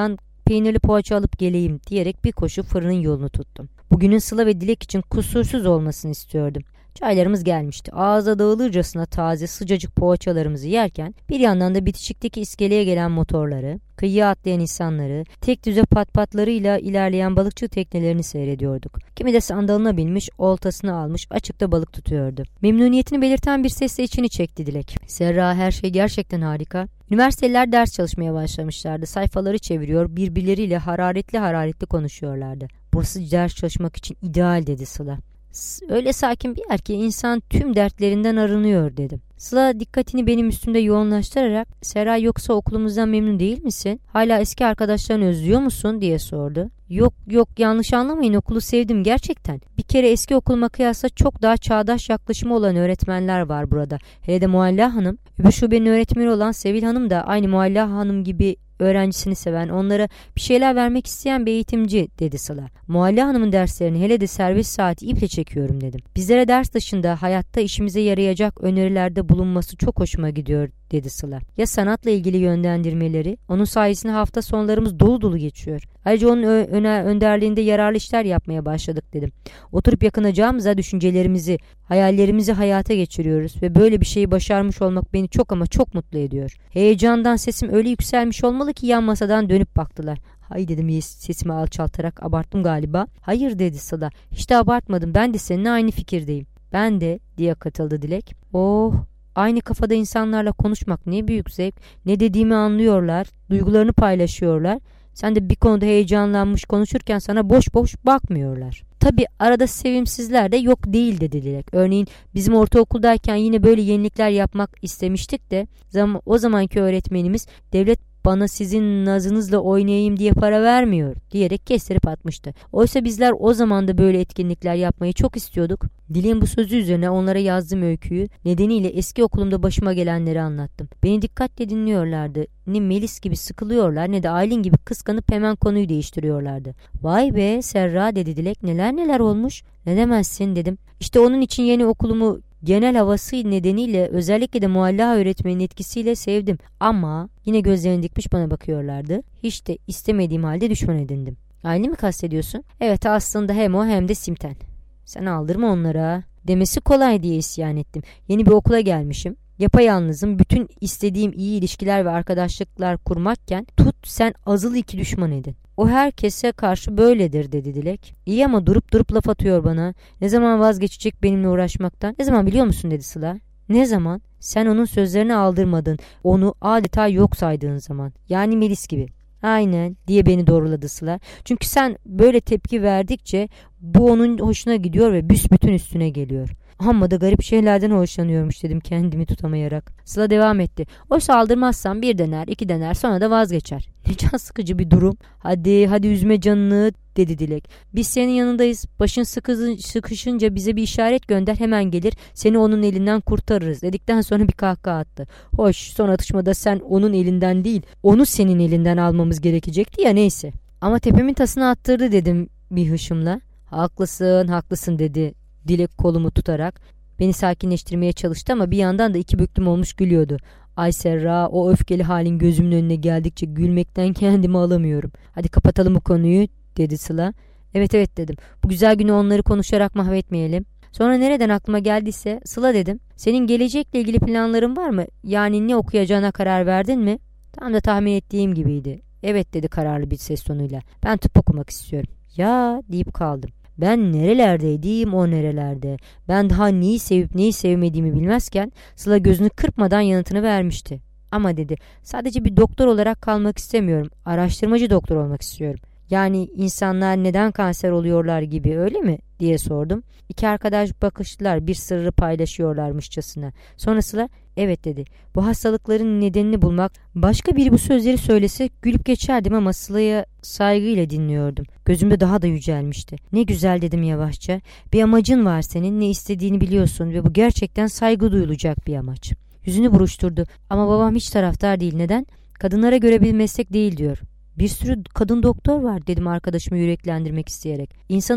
peynirli poğaça alıp geleyim diyerek bir koşu fırının yolunu tuttum. Bugünün Sıla ve Dilek için kusursuz olmasını istiyordum. Çaylarımız gelmişti. Ağza dağılırcasına taze sıcacık poğaçalarımızı yerken bir yandan da bitişikteki iskeleye gelen motorları, kıyıya atlayan insanları, tek düze patpatlarıyla ilerleyen balıkçı teknelerini seyrediyorduk. Kimi de sandalına binmiş, oltasını almış, açıkta balık tutuyordu. Memnuniyetini belirten bir sesle içini çekti Dilek. Serra, her şey gerçekten harika. Üniversiteliler ders çalışmaya başlamışlardı. Sayfaları çeviriyor, birbirleriyle hararetli hararetli konuşuyorlardı. Burası ders çalışmak için ideal dedi Sıla. Öyle sakin bir yer ki insan tüm dertlerinden arınıyor dedim. Sıla dikkatini benim üstümde yoğunlaştırarak Serra, yoksa okulumuzdan memnun değil misin? Hala eski arkadaşlarını özlüyor musun diye sordu. Yok yok yanlış anlamayın, okulu sevdim gerçekten. Bir kere eski okuluma kıyasla çok daha çağdaş yaklaşımı olan öğretmenler var burada. Hele de Mualla Hanım. Öbür şubenin öğretmeni olan Sevil Hanım da aynı Mualla Hanım gibi öğrencisini seven, onlara bir şeyler vermek isteyen bir eğitimci dedi Sıla. Mualla Hanım'ın derslerini hele de servis saati iple çekiyorum dedim. Bizlere ders dışında hayatta işimize yarayacak önerilerde bulunması çok hoşuma gidiyor dedi Sıla. Ya sanatla ilgili yönlendirmeleri? Onun sayesinde hafta sonlarımız dolu dolu geçiyor. Ayrıca onun öne önderliğinde yararlı işler yapmaya başladık dedim. Oturup yakınacağımıza düşüncelerimizi, hayallerimizi hayata geçiriyoruz ve böyle bir şeyi başarmış olmak beni çok ama çok mutlu ediyor. Heyecandan sesim öyle yükselmiş olmalı ki yan masadan dönüp baktılar. Hay dedim sesimi alçaltarak, abarttım galiba. Hayır dedi Sıla. Hiç de abartmadım, ben de seninle aynı fikirdeyim. Ben de diye katıldı Dilek. Oh, aynı kafada insanlarla konuşmak ne büyük zevk. Ne dediğimi anlıyorlar, duygularını paylaşıyorlar. Sen de bir konuda heyecanlanmış konuşurken sana boş boş bakmıyorlar. Tabii arada sevimsizler de yok değil dedi Dilek. Örneğin bizim ortaokuldayken yine böyle yenilikler yapmak istemiştik de zam o zamanki öğretmenimiz devlet bana sizin nazınızla oynayayım diye para vermiyor diyerek kestirip atmıştı. Oysa bizler o zaman da böyle etkinlikler yapmayı çok istiyorduk. Dilek'in bu sözü üzerine onlara yazdığım öyküyü nedeniyle eski okulumda başıma gelenleri anlattım. Beni dikkatle dinliyorlardı. Ne Melis gibi sıkılıyorlar ne de Aylin gibi kıskanıp hemen konuyu değiştiriyorlardı. Vay be Serra dedi Dilek, neler neler olmuş. Ne demezsin dedim. İşte onun için yeni okulumu genel havası nedeniyle özellikle de Mualla öğretmenin etkisiyle sevdim. Ama yine gözlerini dikmiş bana bakıyorlardı. Hiç de istemediğim halde düşman edindim. Aynı mi kastediyorsun? Evet, aslında hem o hem de Simten. Sen aldırma onlara. Demesi kolay diye isyan ettim. Yeni bir okula gelmişim. Yapayalnızım, bütün istediğim iyi ilişkiler ve arkadaşlıklar kurmakken tut sen azılı iki düşman edin. O herkese karşı böyledir dedi Dilek. İyi ama durup durup laf atıyor bana. Ne zaman vazgeçecek benimle uğraşmaktan? Ne zaman biliyor musun dedi Sıla. Ne zaman? Sen onun sözlerini aldırmadın. Onu adeta yok saydığın zaman. Yani Melis gibi. Aynen diye beni doğruladı Sıla. Çünkü sen böyle tepki verdikçe bu onun hoşuna gidiyor ve büsbütün üstüne geliyor. Amma da garip şeylerden hoşlanıyormuş dedim kendimi tutamayarak. Sıla devam etti. Oysa aldırmazsan bir dener, iki dener, sonra da vazgeçer. Ne can sıkıcı bir durum. Hadi hadi üzme canını dedi Dilek. Biz senin yanındayız. Başın sıkı, sıkışınca bize bir işaret gönder, hemen gelir seni onun elinden kurtarırız dedikten sonra bir kahkaha attı. Hoş, son atışmada sen onun elinden değil onu senin elinden almamız gerekecekti ya, neyse. Ama tepemin tasını attırdı dedim bir hışımla. Haklısın haklısın dedi Dilek kolumu tutarak. Beni sakinleştirmeye çalıştı ama bir yandan da iki büklüm olmuş gülüyordu. Ay Serra, o öfkeli halin gözümün önüne geldikçe gülmekten kendimi alamıyorum. Hadi kapatalım bu konuyu dedi Sıla. Evet evet dedim. Bu güzel günü onları konuşarak mahvetmeyelim. Sonra nereden aklıma geldiyse Sıla dedim. Senin gelecekle ilgili planların var mı? Yani ne okuyacağına karar verdin mi? Tam da tahmin ettiğim gibiydi. Evet dedi kararlı bir ses tonuyla. Ben tıp okumak istiyorum. Ya deyip kaldım. Ben nerelerdeydim, o nerelerde. Ben daha neyi sevip neyi sevmediğimi bilmezken Sıla gözünü kırpmadan yanıtını vermişti. Ama dedi, sadece bir doktor olarak kalmak istemiyorum. Araştırmacı doktor olmak istiyorum. Yani insanlar neden kanser oluyorlar gibi, öyle mi diye sordum. İki arkadaş bakıştılar, bir sırrı paylaşıyorlarmışçasına. Sonra Sıla evet dedi. Bu hastalıkların nedenini bulmak. Başka biri bu sözleri söylese gülüp geçerdim ama Sıla'ya saygıyla dinliyordum. Gözümde daha da yücelmişti. Ne güzel dedim yavaşça. Bir amacın var senin, ne istediğini biliyorsun ve bu gerçekten saygı duyulacak bir amaç. Yüzünü buruşturdu. Ama babam hiç taraftar değil. Neden? Kadınlara göre bir meslek değil diyor. Bir sürü kadın doktor var dedim arkadaşımı yüreklendirmek isteyerek. İnsanın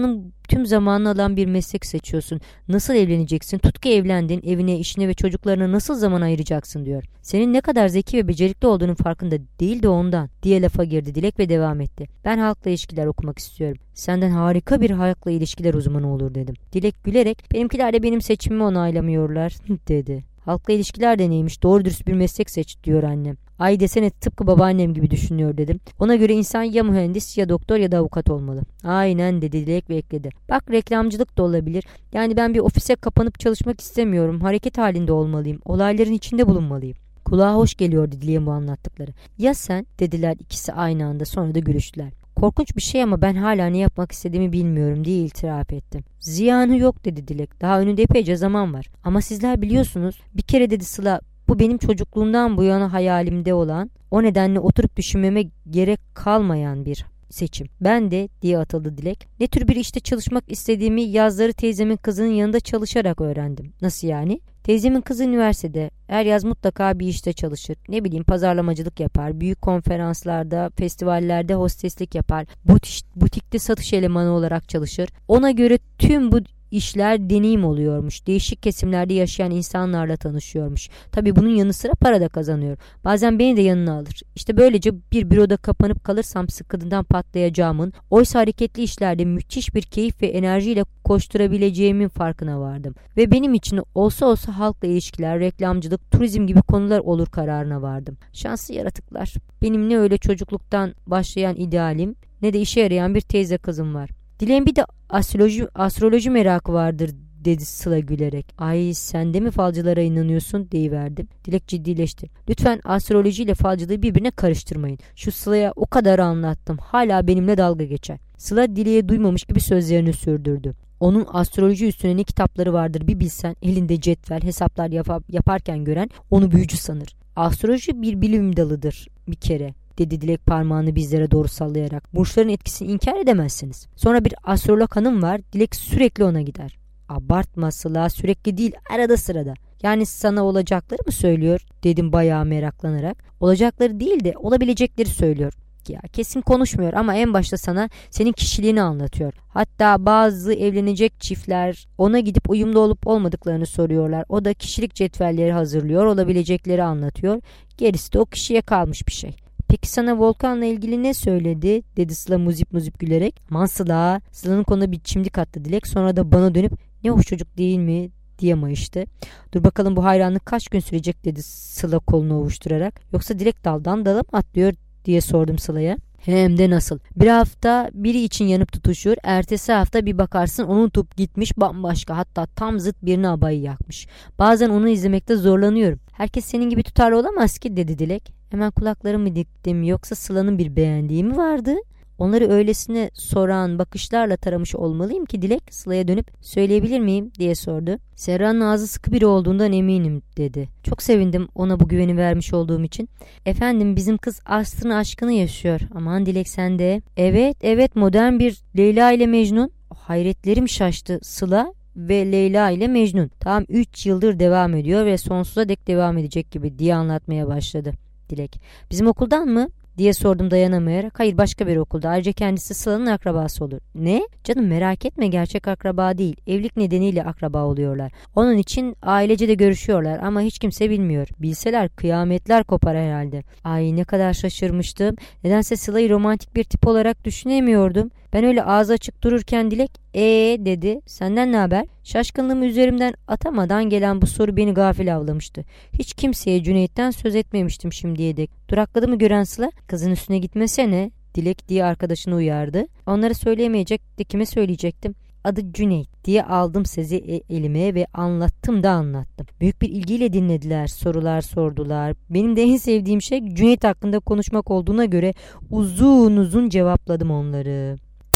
tüm zamanını alan bir meslek seçiyorsun. Nasıl evleneceksin? Tut ki evlendin, evine, işine ve çocuklarına nasıl zaman ayıracaksın diyor. Senin ne kadar zeki ve becerikli olduğunun farkında değil de ondan diye lafa girdi Dilek ve devam etti. Ben halkla ilişkiler okumak istiyorum. Senden harika bir halkla ilişkiler uzmanı olur dedim. Dilek gülerek benimkiler de benim seçimimi onaylamıyorlar dedi. Halkla ilişkiler de neymiş? Doğru dürüst bir meslek seç diyor annem. Ay desene tıpkı babaannem gibi düşünüyor dedim. Ona göre insan ya mühendis ya doktor ya da avukat olmalı. Aynen dedi Dilek ve ekledi. Bak reklamcılık da olabilir. Yani ben bir ofise kapanıp çalışmak istemiyorum. Hareket halinde olmalıyım. Olayların içinde bulunmalıyım. Kulağa hoş geliyordu Dilek'in bu anlattıkları. Ya sen dediler ikisi aynı anda, sonra da gülüştüler. Korkunç bir şey ama ben hala ne yapmak istediğimi bilmiyorum diye itiraf ettim. Ziyanı yok dedi Dilek. Daha önünde epeyce zaman var. Ama sizler biliyorsunuz. Bir kere dedi Sıla, bu benim çocukluğumdan bu yana hayalimde olan, o nedenle oturup düşünmeme gerek kalmayan bir seçim. Ben de diye atıldı Dilek. Ne tür bir işte çalışmak istediğimi yazları teyzemin kızının yanında çalışarak öğrendim. Nasıl yani? Teyzemin kızı üniversitede. Her yaz mutlaka bir işte çalışır. Ne bileyim pazarlamacılık yapar. Büyük konferanslarda, festivallerde hosteslik yapar. Butik, butikte satış elemanı olarak çalışır. Ona göre tüm bu işler deneyim oluyormuş. Değişik kesimlerde yaşayan insanlarla tanışıyormuş. Tabii bunun yanı sıra para da kazanıyor. Bazen beni de yanına alır. İşte böylece bir büroda kapanıp kalırsam sıkıntıdan patlayacağımın, oysa hareketli işlerde müthiş bir keyif ve enerjiyle koşturabileceğimin farkına vardım. Ve benim için olsa olsa halkla ilişkiler, reklamcılık, turizm gibi konular olur kararına vardım. Şanslı yaratıklar. Benim ne öyle çocukluktan başlayan idealim ne de işe yarayan bir teyze kızım var. Dilek'in bir de astroloji, astroloji merakı vardır dedi Sıla gülerek. Ay sen de mi falcılara inanıyorsun deyiverdim. Dilek ciddileşti. Lütfen astroloji ile falcılığı birbirine karıştırmayın. Şu Sıla'ya o kadar anlattım. Hala benimle dalga geçer. Sıla Dilek'e duymamış gibi sözlerini sürdürdü. Onun astroloji üstüne ne kitapları vardır bir bilsen, elinde cetvel hesaplar yap- yaparken gören onu büyücü sanır. Astroloji bir bilim dalıdır bir kere, dedi Dilek parmağını bizlere doğru sallayarak. Burçların etkisini inkar edemezsiniz. Sonra bir astrolog hanım var, Dilek sürekli ona gider. Abartma Sıla, sürekli değil, arada sırada. Yani sana olacakları mı söylüyor, dedim bayağı meraklanarak. Olacakları değil de olabilecekleri söylüyor. Ya kesin konuşmuyor ama en başta sana senin kişiliğini anlatıyor. Hatta bazı evlenecek çiftler ona gidip uyumlu olup olmadıklarını soruyorlar. O da kişilik cetvelleri hazırlıyor, olabilecekleri anlatıyor. Gerisi de o kişiye kalmış bir şey. Peki sana Volkan'la ilgili ne söyledi? Dedi Sıla muzip muzip gülerek. Aman Sıla. Sıla'nın konuna bir çimdik attı Dilek. Sonra da bana dönüp ne hoş çocuk değil mi diye mayıştı. Dur bakalım bu hayranlık kaç gün sürecek dedi Sıla kolunu ovuşturarak. Yoksa Dilek daldan dala mı atlıyor diye sordum Sıla'ya. Hem de nasıl. Bir hafta biri için yanıp tutuşur. Ertesi hafta bir bakarsın onun tup gitmiş bambaşka, hatta tam zıt birine abayı yakmış. Bazen onu izlemekte zorlanıyorum. Herkes senin gibi tutarlı olamaz ki dedi Dilek. Hemen kulaklarımı diktim, yoksa Sıla'nın bir beğendiği mi vardı? Onları öylesine soran bakışlarla taramış olmalıyım ki Dilek Sıla'ya dönüp söyleyebilir miyim diye sordu. Serra'nın ağzı sıkı biri olduğundan eminim dedi. Çok sevindim ona bu güveni vermiş olduğum için. Efendim bizim kız Aslı'nın aşkını yaşıyor. Aman Dilek sen de. Evet evet modern bir Leyla ile Mecnun. Hayretlerim şaştı. Sıla ve Leyla ile Mecnun. Tam üç yıldır devam ediyor ve sonsuza dek devam edecek gibi diye anlatmaya başladı Dilek. Bizim okuldan mı? Diye sordum dayanamayarak. Hayır, başka bir okulda. Ayrıca kendisi Sıla'nın akrabası olur. Ne? Canım merak etme, gerçek akraba değil. Evlilik nedeniyle akraba oluyorlar. Onun için ailece de görüşüyorlar ama hiç kimse bilmiyor. Bilseler kıyametler kopar herhalde. Ay ne kadar şaşırmıştım. Nedense Sıla'yı romantik bir tip olarak düşünemiyordum. Ben öyle ağzı açık dururken Dilek ee dedi. Senden ne haber? Şaşkınlığımı üzerimden atamadan gelen bu soru beni gafil avlamıştı. Hiç kimseye Cüneyt'ten söz etmemiştim şimdiye dek. Durakladı mı gören Sıla? Kızın üstüne gitmesene Dilek diye arkadaşını uyardı. Onları söyleyemeyecek de kime söyleyecektim? Adı Cüneyt diye aldım sezi elime ve anlattım da anlattım. Büyük bir ilgiyle dinlediler, sorular sordular. Benim de en sevdiğim şey Cüneyt hakkında konuşmak olduğuna göre uzun uzun cevapladım onları.